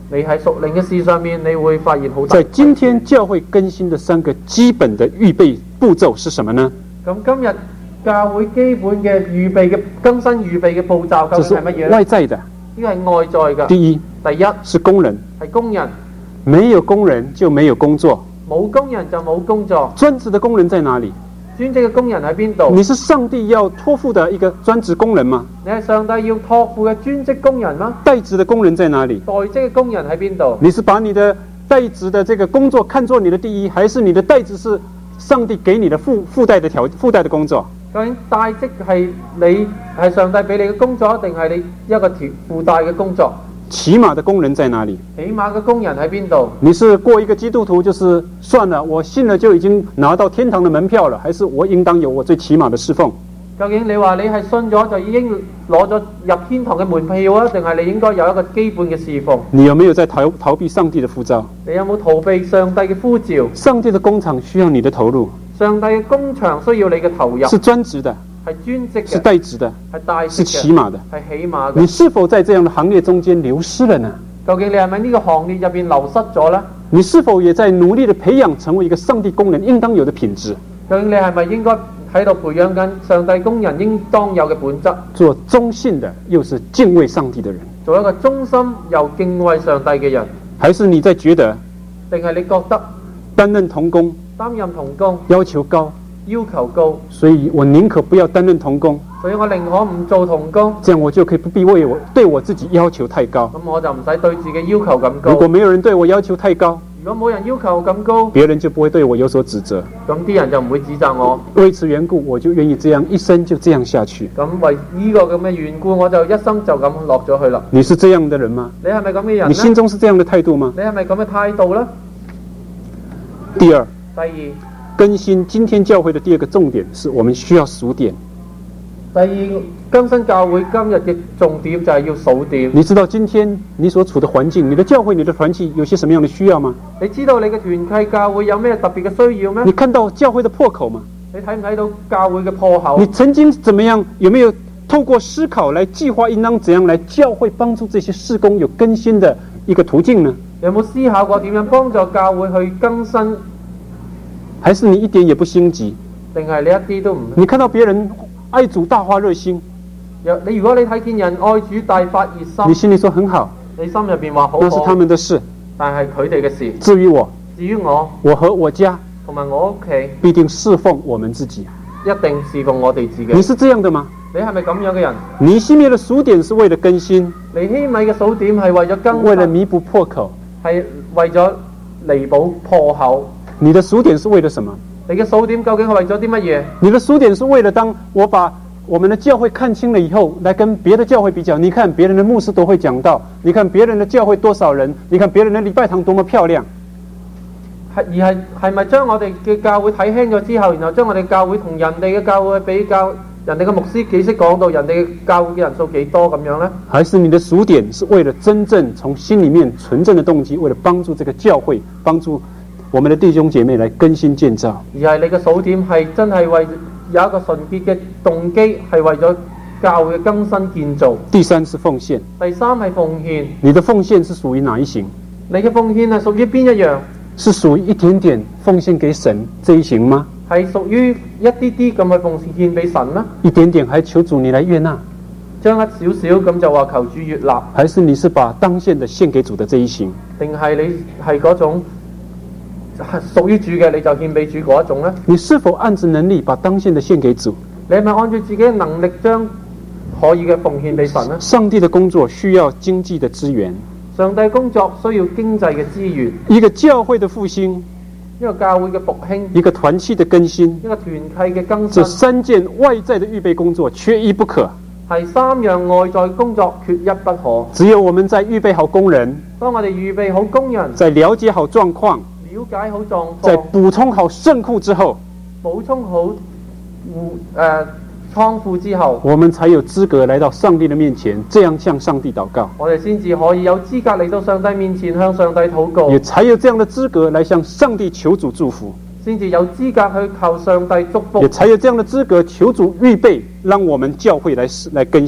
你喺屬靈嘅事上面，你會發現好大。 在今天教會更新的三個基本的預備步驟是什麼呢？ 咁今日教會基本嘅預備嘅更新預備嘅步驟究竟係乜嘢呢？ 外在的， 呢個係外在嘅。 第一， 第一是工人， 係工人， 沒有工人就沒有工作。 冇工人就冇工作。 專職的工人在哪裡？ 專職嘅工人喺邊度？ 你是上帝要託付的一個專職工人嗎？ 你係上帝要託付嘅專職工人嗎？ 代職的工人在哪裡？ 代職嘅工人喺邊度？ 你是把你的代職的這個工作看作你的第一，還是你的代職是上帝給你的附附帶的條附帶的工作？ 究竟代職係你係上帝俾你嘅工作，定係你一個條附帶嘅工作？ 起碼的工人在哪裡？ 起碼嘅工人喺邊度？ 你是過一個基督徒，就是算了，我信了就已經拿到天堂的門票了，還是我應當有我最起碼的侍奉？ 究竟你話你係信咗就已經攞咗入天堂嘅門票啊，定係你應該有一個基本嘅侍奉？ 你有沒有在逃逃避上帝的呼召？ 你有冇逃避上帝嘅呼召？ 上帝的工廠需要你的投入， 上帝嘅工場需要你嘅投入， 是專職的， 係專職嘅， 是代職的， 係大是起碼的， 係起碼嘅。 你是否在這樣的行列中間流失了呢？ 究竟你係咪呢個行列入邊流失咗呢？ 你是否也在努力的培養成為一個上帝工人應當有的品質？ 究竟你係咪應該喺度培養緊上帝工人應當有嘅本質？ 做忠信的，又是敬畏上帝的人， 做一個忠心又敬畏上帝嘅人， 還是你在覺得定係你覺得擔任同工擔任同工要求高， 要求高， 所以我寧可不要擔任同工， 所以我寧可唔做同工， 這樣我就可以不必為我對我自己要求太高。 咁我就唔使對自己要求咁高。 如果沒有人對我要求太高， 如果冇人要求咁高， 別人就不會對我有所指責。 咁啲人就唔會指責我。 為此緣故，我就願意這樣一生就這樣下去。 咁為呢個咁嘅緣故，我就一生就咁落咗去啦。 你是這樣的人嗎？ 你係咪咁嘅人呢？ 你心中是這樣的態度嗎？ 你係咪咁嘅態度呢？ 第二， 第二， 更新今天教會的第二個重點是我們需要數點。 第二，更新教會今日嘅重點就係要數點。 你知道今天你所處的環境，你的教會、你的團契有些什麼樣的需要嗎？ 你知道你嘅團契教會有咩特別嘅需要咩？ 你看到教會的破口嗎？ 你睇唔睇到教會嘅破口？ 你曾經怎麼樣？有沒有透過思考來計劃應當怎樣來教會幫助這些事工有更新的一個途徑呢？ 有冇思考過點樣幫助教會去更新？ 還是你一點也不心急？ 定係你一啲都唔？ 你看到別人愛主大發熱心， 你如果你睇見人愛主大發熱心， 你心裏說很好， 你心入邊話好好， 那是他們的事， 但係佢哋嘅事。 至於我， 至於我， 我和我家同埋我屋企必定侍奉我們自己。 一定侍奉我哋自己。 你是這樣的嗎？ 你係咪咁樣嘅人？ 尼希米的數點是為了更新， 尼希米嘅數點係為咗更新， 為了彌補破口， 係為咗彌補破口。 你的數點是為了什麼？ 你嘅數點究竟係為咗啲乜嘢？ 你的數點是為了當我把我們的教會看清了以後，來跟別的教會比較。你看別人的牧師都會講道，你看別人的教會多少人，你看別人的禮拜堂多麼漂亮。 係而係係咪將我哋嘅教會睇輕咗之後，然後將我哋教會同人哋嘅教會比較，人哋嘅牧師幾識講到人哋嘅教會嘅人數幾多咁樣呢？還是你的數點是為了真正從心裡面純正的動機，為了幫助這個教會，幫助我們的弟兄姐妹來更新建造？而係你嘅數點係真係為有一個純潔嘅動機，係為咗教會嘅更新建造。第三是奉獻。第三係奉獻。你的奉獻是屬於哪一型？你嘅奉獻係屬於邊一樣？是屬於一點點奉獻給神這一型嗎？係屬於一啲啲咁去奉獻俾神嗎？一點點還求主你來悅納，將一少少咁就話求主悅納。還是你是把當獻的獻給主的這一型？定係你係嗰種屬於主嘅你就獻俾主嗰一種呢？你是否按着能力把當獻的獻給主？你係咪按照自己嘅能力將可以嘅奉獻俾神呢？上帝的工作需要經濟的資源。上帝工作需要經濟嘅資源，一個教會的復興，一個教會嘅復興，一個團契的更新，一個團契嘅更新，這三件外在的預備工作缺一不可，係三樣外在工作缺一不可。只有我們在預備好工人，當我哋預備好工人，在了解好狀況，了解好狀況，在補充好聖庫之後，補充好戶誒倉庫之後，我們才有資格來到上帝的面前，這樣向上帝禱告。我哋先至可以有資格嚟到上帝面前向上帝禱告，也才有這樣的資格來向上帝求主祝福，先至有資格去求上帝祝福，也才有這樣的資格求主預備，讓我們教會來來更新，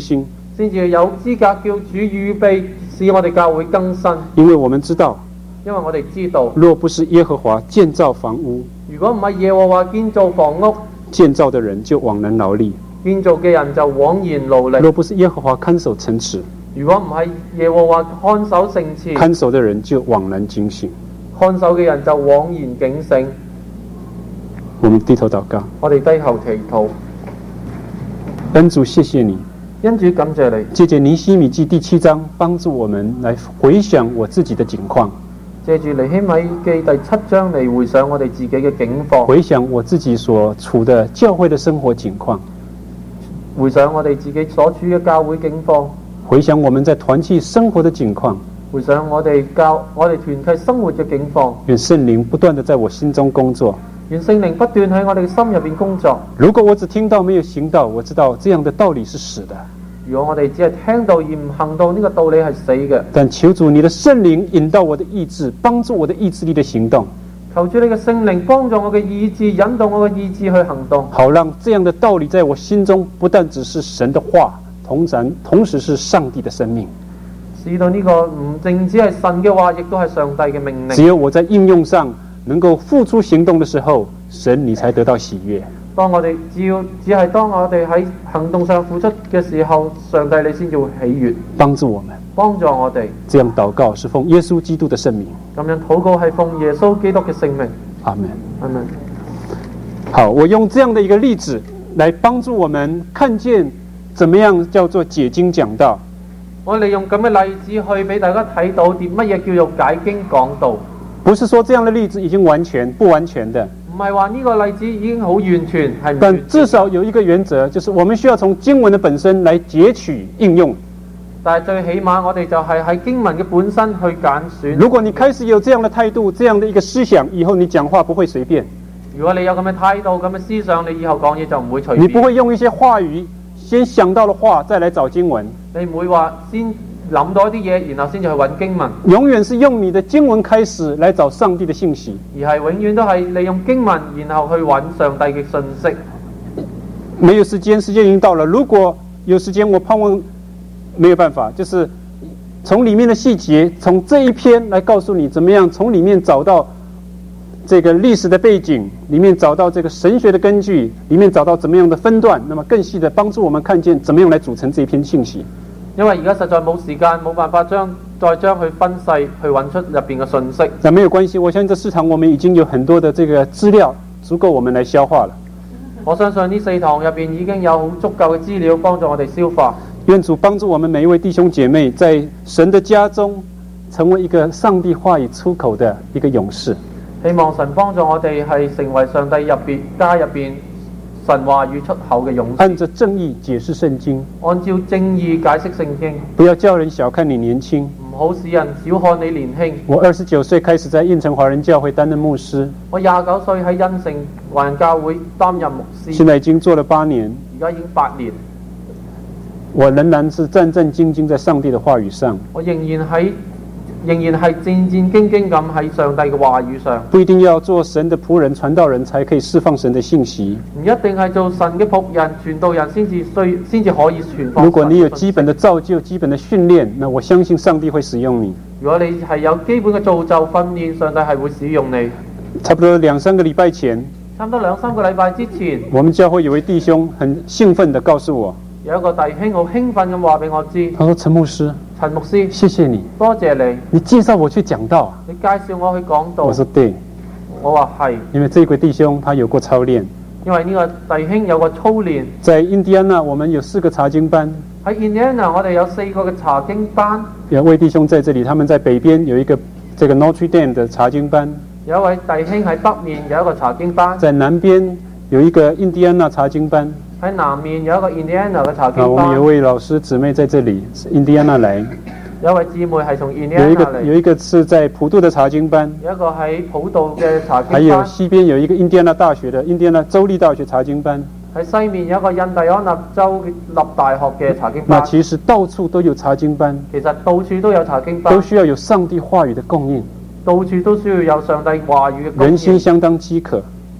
先至有資格叫主預備使我哋教會更新。 因為我們知道， 因為我哋知道， 若不是耶和華建造房屋， 如果唔係耶和華建造房屋， 建造的人就枉然勞力； 建造嘅人就枉然勞力。 若不是耶和華看守城池， 如果唔係耶和華看守城池， 看守的人就枉然警醒。 看守嘅人就枉然警醒。 我們低頭禱告， 我哋低頭祈禱， 恩主，謝謝你， 恩主感謝你， 借着尼希米記第七章，幫助我們來回想我自己的境況， 借住尼希米記第七章嚟回想我哋自己嘅境況， 回想我自己所處的教會的生活境況， 回想我哋自己所處嘅教會境況， 回想我們在團契生活的境況， 回想我哋教我哋團契生活嘅境況。 願聖靈不斷地在我心中工作。 願聖靈不斷喺我哋嘅心入邊工作。 如果我只聽到沒有行道，我知道這樣的道理是死的。 如果我哋只係聽到而唔行道，呢個道理係死嘅。 但求主你的聖靈引導我的意志，幫助我的意志力的行動。 求主你嘅聖靈幫助我嘅意志，引導我嘅意志去行動。 好讓這樣的道理在我心中不但只是神的話，同然同時是上帝的生命。 使到呢個唔淨只係神嘅話，亦都係上帝嘅命令。 只有我在應用上能夠付出行動的時候，神你才得到喜悅。 當我哋只要只係當我哋喺行動上付出嘅時候，上帝你先至會喜悅， 幫助我們， 幫助我哋。 這樣禱告是奉耶穌基督的聖名。 咁樣禱告係奉耶穌基督嘅聖名。 阿門。 阿門。 好，我用這樣的一個例子來幫助我們看見怎麼樣叫做解經講道。 我利用咁嘅例子去俾大家睇到啲乜嘢叫做解經講道。 不是說這樣的例子已經完全不完全的， 唔係話呢個例子已經好完全，係唔完全。 但至少有一個原則，就是我們需要從經文的本身來截取應用。 但係最起碼我哋就係喺經文嘅本身去揀選。 如果你開始有這樣的態度，這樣的一個思想，以後你講話不會隨便。 如果你有咁嘅態度、咁嘅思想，你以後講嘢就唔會隨便。 你不會用一些話語，先想到的話再來找經文。 你唔會話先諗到一啲嘢，然後先至去揾經文。 永遠是用你的經文開始來找上帝的信息， 而係永遠都係利用經文，然後去揾上帝嘅信息。 沒有時間，時間已經到了。如果有時間，我盼望沒有辦法，就是從裡面的細節，從這一篇來告訴你怎麼樣從裡面找到這個歷史的背景，裡面找到這個神學的根據，裡面找到怎麼樣的分段，那麼更細的幫助我們看見怎麼樣來組成這一篇信息。 因為而家實在冇時間，冇辦法將再將佢分細去揾出入邊嘅信息。 那沒有關係，我相信這四堂我們已經有很多的這個資料，足夠我們來消化了。 我相信呢四堂入邊已經有好足夠嘅資料幫助我哋消化。 願主幫助我們每一位弟兄姐妹，在神的家中成為一個上帝話語出口的一個勇士。 希望神幫助我哋係成為上帝入邊家入邊神話語出口嘅勇士， 按着正義解釋聖經， 按照正義解釋聖經， 不要叫人小看你年輕， 唔好使人小看你年輕。 我二十九歲開始在印城華人教會擔任牧師， 我廿九歲喺印城華人教會擔任牧師， 現在已經做了八年， 而家已經八年， 我仍然是戰戰兢兢在上帝的話語上， 我仍然喺仍然係戰戰兢兢咁喺上帝嘅話語上。 不一定要做神的僕人傳道人才可以釋放神的信息， 唔一定係做神嘅僕人傳道人先至需先至可以傳放。 如果你有基本的造就、基本的訓練，那我相信上帝會使用你。 如果你係有基本嘅造就訓練，上帝係會使用你。 差不多兩三個禮拜前， 差唔多兩三個禮拜之前， 我們教會有位弟兄很興奮地告訴我， 有一個弟兄好興奮咁話俾我知， 他說：陳牧師， 陳牧師， 謝謝你， 多謝你， 你介紹我去講道。 你介紹我去講道。 我說對， 我話係， 因為這位弟兄他有過操練。 因為呢個弟兄有個操練。 在印第安納，我們有四個查經班。 喺印第安納，我哋有四個嘅查經班。 有位弟兄在這裡，他們在北邊有一個這個 Notre Dame 的查經班。 有一位弟兄喺北面有一個查經班。 在南邊有一個印第安納查經班。喺南面有一個印第安納嘅查經班。 啊，我們有位老師姊妹在這裡，是印第安納來。 有一位姊妹係從印第安納嚟。 有一個有一個是在普渡的查經班。有一個喺普渡嘅查經班。 還有西邊有一個印第安納大學的印第安納州立大學查經班。 喺西面有一個印第安納州立大學嘅查經班。 那其實到處都有查經班。 其實到處都有查經班。 都需要有上帝話語的供應。 到處都需要有上帝話語嘅供應。 人心相當飢渴。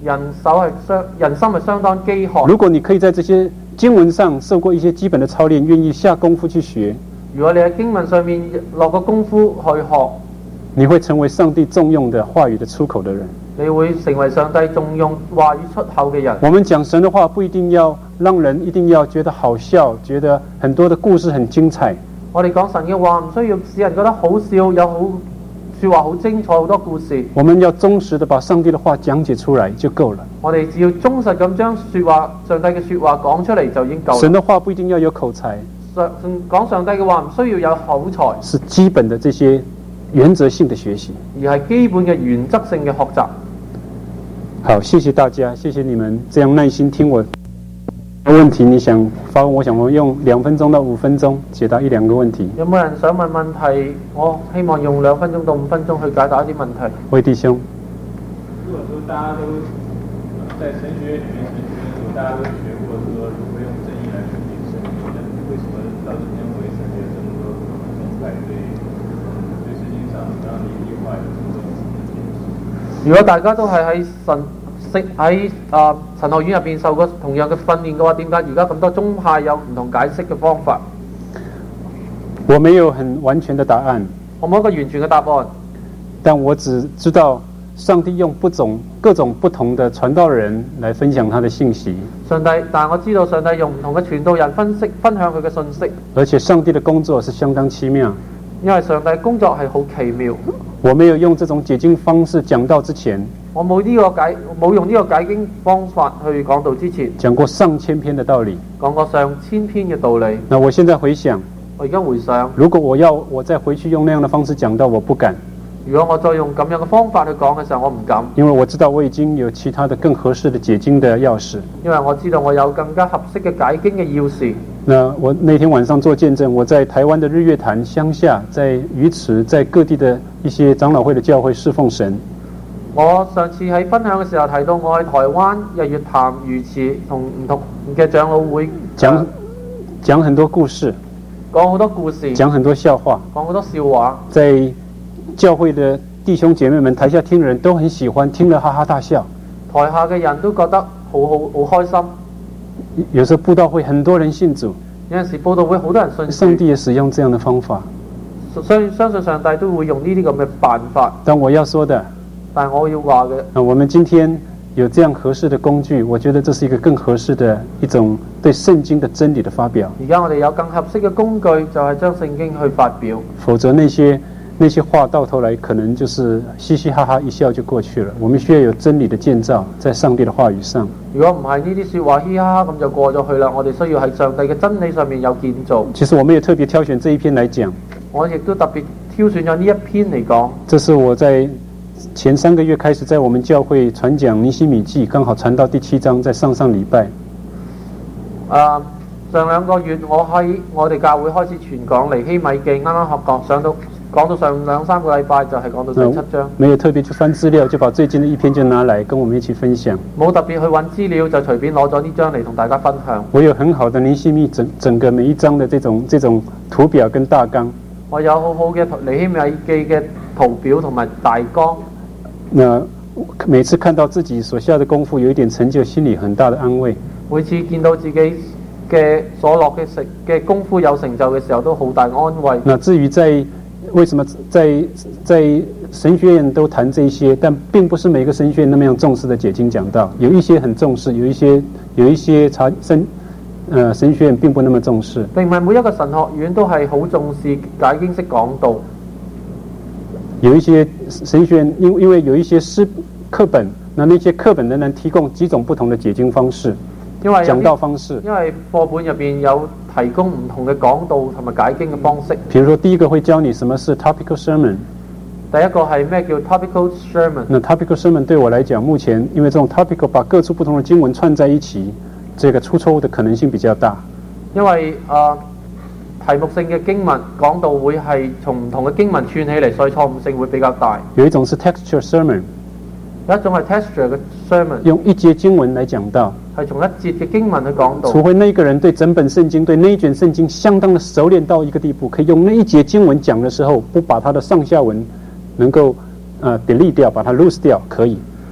人手係相人心係相當飢渴。 如果你可以在这些经文上受过一些基本的操练，愿意下功夫去学， 如果你喺經文上面落個功夫去學， 你会成为上帝重用的话语的出口的人。 你會成為上帝重用話語出口嘅人。 我们讲神的话，不一定要让人一定要觉得好笑，觉得很多的故事很精彩。 我哋講神嘅話，唔需要使人覺得好笑，有好説話好精彩，好多故事。 我们要忠实的把上帝的話講解出來就夠了。 我哋只要忠實咁將説話、上帝嘅説話講出嚟就已經夠。 神的話不一定要有口才， 上講上帝嘅話唔需要有口才， 是基本的這些原則性的學習， 而係基本嘅原則性嘅學習。 好，謝謝大家，謝謝你們這樣耐心聽我。問題你想發問，我想我用兩分鐘到五分鐘解答一兩個問題。 有冇人想問問題？我希望用兩分鐘到五分鐘去解答一啲問題。 喂，弟兄。 如果說大家都在神學院裡面，神學的時候大家都學過說如何用正義來分別聖經，但為什麼到今天為止有這麼多宗派對對聖經上讓你異化有這麼多的解釋？ 如果大家都係喺神喺啊神學院入邊受過同樣嘅訓練嘅話，點解而家咁多宗派有唔同解釋嘅方法？ 我沒有很完全的答案， 我冇一個完全嘅答案， 但我只知道上帝用不種各種不同的傳道人來分享他的信息。 上帝，但我知道上帝用唔同嘅傳道人分析分享佢嘅信息， 而且上帝的工作是相當奇妙， 因為上帝工作係好奇妙。 我沒有用這種解經方式講道之前， 我冇呢個解冇用呢個解經方法去講道之前， 講過上千篇的道理， 講過上千篇嘅道理。 那我現在回想， 我而家回想， 如果我要我再回去用那樣的方式講道，我不敢。 如果我再用咁樣嘅方法去講嘅時候，我唔敢， 因為我知道我已經有其他的更合適的解經的鑰匙。 因為我知道我有更加合適嘅解經嘅鑰匙。 那我那天晚上做見證，我在台灣的日月潭鄉下，在魚池，在各地的一些長老會的教會侍奉神。 我上次喺分享嘅時候提到，我喺台灣日月潭魚池同唔同嘅長老會講講很多故事， 講好多故事， 講很多笑話， 講好多笑話。 在教會的弟兄姐妹們，台下聽的人都很喜歡，聽了哈哈大笑。 台下嘅人都覺得好好好開心。 有時候佈道會很多人信主， 有陣時佈道會好多人信主。 上帝也使用這樣的方法， 相相信上帝都會用呢啲咁嘅辦法。 但我要說的， 但我要話嘅， 那我們今天有這樣合適的工具，我覺得這是一個更合適的一種對聖經的真理的發表。 而家我哋有更合適嘅工具，就係將聖經去發表。 否則那些那些話到頭來可能就是嘻嘻哈哈一笑就過去了。我們需要有真理的建造在上帝的話語上。 如果唔係呢啲説話嘻嘻哈哈咁就過咗去啦，我哋需要喺上帝嘅真理上面有建造。 其實我們也特別挑選這一篇來講， 我亦都特別挑選咗呢一篇嚟講。 這是我在前三個月開始在我們教會傳講尼希米記，剛好傳到第七章，在上上禮拜。 啊，上兩個月我喺我哋教會開始傳講尼希米記，啱啱學講上到講到上兩三個禮拜就係講到第七章。 沒有特別去翻資料，就把最近的一篇就拿來跟我們一起分享。 冇特別去揾資料，就隨便攞咗呢張嚟同大家分享。 我有很好的尼希米整整個每一章的這種這種圖表跟大綱。 我有好好嘅尼希米記嘅圖表同埋大綱。 那每次看到自己所下的功夫有一點成就，心裡很大的安慰。 每次見到自己嘅所落嘅成嘅功夫有成就嘅時候，都好大安慰。 那至於在為什麼在在神學院都談這些，但並不是每個神學院那麼樣重視的解經講道，有一些很重視，有一些有一些查神呃神學院並不那麼重視。 並唔係每一個神學院都係好重視解經式講道。 有一些神學院，因因為有一些詩課本，那那些課本仍然提供幾種不同的解經方式， 因為講道方式。 因為課本入邊有提供唔同嘅講道同埋解經嘅方式。 譬如說，第一個會教你什麼是 topical sermon。 第一個係咩叫 topical sermon？ 那 topical sermon 對我來講，目前因為這種 topical 把各處不同的經文串在一起，這個出錯誤的可能性比較大。 因為啊。呃題目性嘅經文講道會係從唔同嘅經文串起嚟，所以錯誤性會比較大。 有一種是 texture sermon， 有一種係 texture 嘅 sermon， 用一節經文來講道， 係從一節嘅經文去講道。 除非那個人對整本聖經、對那一卷聖經相當的熟練到一個地步，可以用那一節經文講的時候，不把它的上下文能夠呃 delete 掉，把它 lose 掉，可以。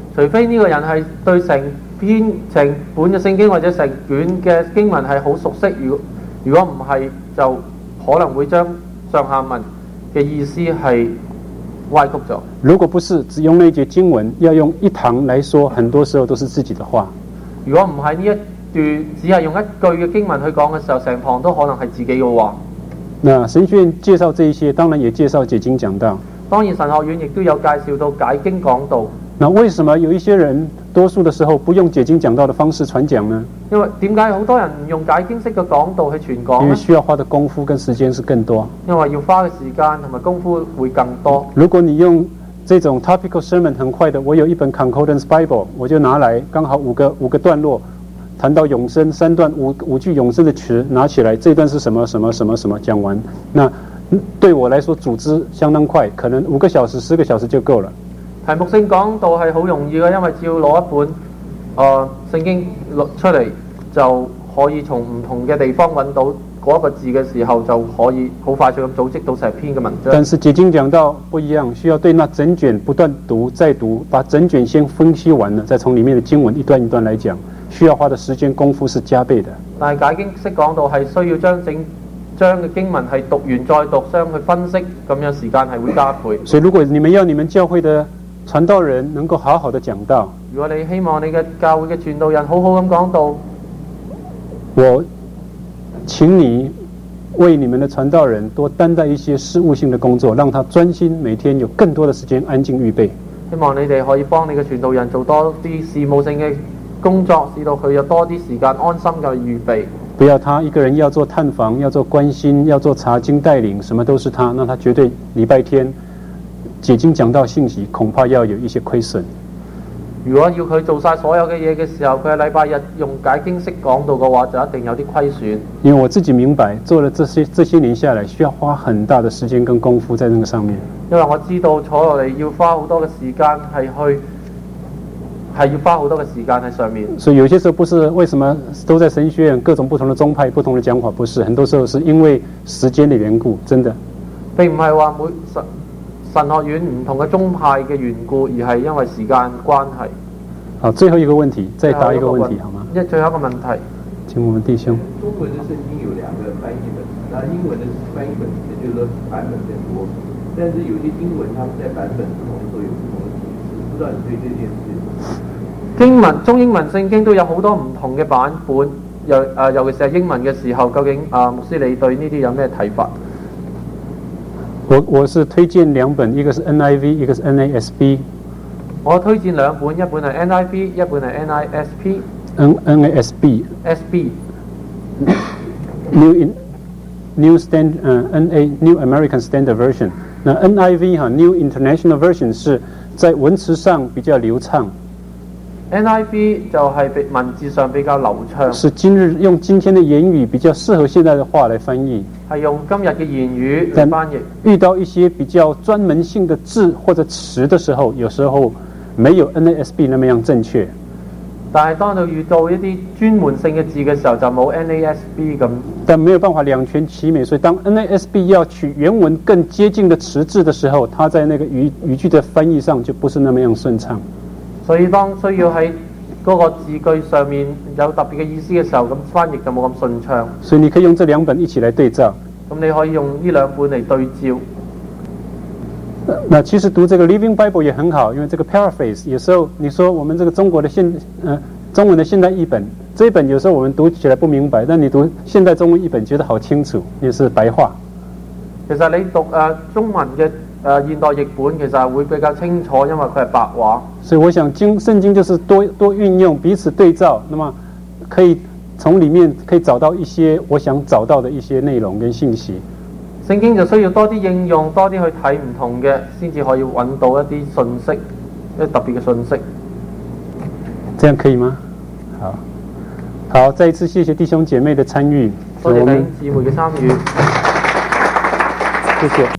除非呢個人係對成篇成本嘅聖經或者成卷嘅經文係好熟悉，如果如果唔係，就可能會將上下文嘅意思係歪曲咗。 如果不是只用那一節經文，要用一堂來說，很多時候都是自己的話。 如果唔係呢一段只係用一句嘅經文去講嘅時候，成堂都可能係自己嘅話。 那神學院介紹這一些，當然也介紹解經講道。 當然神學院亦都有介紹到解經講道。 那為什麼有一些人多數的時候不用解經講道的方式傳講呢？ 因為點解好多人唔用解經式嘅講道去傳講呢？ 因為需要花的功夫跟時間是更多。 因為要花嘅時間同埋功夫會更多。 如果你用這種 topical sermon 很快的，我有一本 Concordance Bible， 我就拿來剛好五個五個段落，談到永生三段五五句永生的詞拿起來，這段是什麼什麼什麼什麼講完，那對我來說組織相當快，可能五個小時十個小時就夠了。 題目性講道係好容易嘅，因為只要攞一本誒、呃、聖經錄出嚟，就可以從唔同嘅地方揾到嗰一個字嘅時候，就可以好快速咁組織到成篇嘅文章。 但是解經講道不一樣，需要對那整卷不斷讀再讀，把整卷先分析完了，再從裡面的經文一段一段來講，需要花的時間功夫是加倍的。 但係解經式講道係需要將整將嘅經文係讀完再讀，將去分析，咁樣時間係會加倍。 所以如果你們要你們教會的傳道人能夠好好的講道， 如果你希望你嘅教會嘅傳道人好好咁講道， 我請你為你們的傳道人多擔待一些事務性的工作，讓他專心每天有更多的時間安靜預備。 希望你哋可以幫你嘅傳道人做多啲事務性嘅工作，使到佢有多啲時間安心嘅預備。 不要他一個人要做探訪，要做關心，要做查經帶領，什麼都是他，那他絕對禮拜天解經講道信息恐怕要有一些虧損。 如果要佢做晒所有嘅嘢嘅時候，佢喺禮拜日用解經式講道嘅話，就一定有啲虧損。 因為我自己明白，做了這些這些年下來，需要花很大的時間跟功夫在那個上面。 因為我知道坐落嚟要花好多嘅時間係去，係要花好多嘅時間喺上面。所以有些時候不是為什麼都在神學院各種不同的宗派、不同的講法，不是，很多時候是因為時間的緣故，真的。 並唔係話每神神學院唔同嘅宗派嘅緣故，而係因為時間關係。 好，最後一個問題，再答一個問題好嗎？ 一最後一個問題， 請我們弟兄。 中文的聖經有兩個翻譯本，那英文的翻譯本也就是說版本更多，但是有些經文他們在版本不同的時候有不同的解釋，不知道你對這件事。 經文中英文聖經都有好多唔同嘅版本，尤誒、呃、尤其是係英文嘅時候，究竟啊、呃、牧師你對呢啲有咩睇法？ 我我是推薦兩本，一個是 N I V， 一個是 N A S B。 我推薦兩本，一本係 N I V， 一本係 N I S P。 N N A S B。 S B。 New in New Stand 呃 N A New American Standard Version。那 N I V 哈 New International Version 是在文詞上比較流暢。 N I V 就係文字上比較流暢， 是今日用今天的言語比較適合現在的話來翻譯， 係用今日嘅言語嚟翻譯。 遇到一些比較專門性的字或者詞的時候，有時候沒有 N A S B 那麼樣正確。 但係當到遇到一啲專門性嘅字嘅時候，就冇 N A S B 咁。 但沒有辦法兩全其美，所以當 N A S B 要取原文更接近的詞字的時候，它在那個語語句的翻譯上就不是那麼樣順暢。 所以當需要喺嗰個字句上面有特別嘅意思嘅時候，咁翻譯就冇咁順暢。 所以你可以用這兩本一起來對照。 咁你可以用呢兩本嚟對照。 那其實讀這個 Living Bible 也很好，因為這個 paraphrase 有時候你說我們這個中國的現呃中文的現代譯本，這一本有時候我們讀起來不明白，但你讀現代中文譯本覺得好清楚，也是白話。 其實你讀誒、呃、中文嘅誒、呃、現代譯本，其實係會比較清楚，因為佢係白話。所以我想經聖經就是多多運用彼此對照，那麼可以從裡面可以找到一些我想找到的一些內容跟信息。聖經就需要多啲應用，多啲去睇唔同嘅，先至可以揾到一啲信息，一啲特別嘅信息。這樣可以嗎？好，好，再一次謝謝弟兄姐妹的參與，多謝弟兄姊妹嘅參與，謝謝。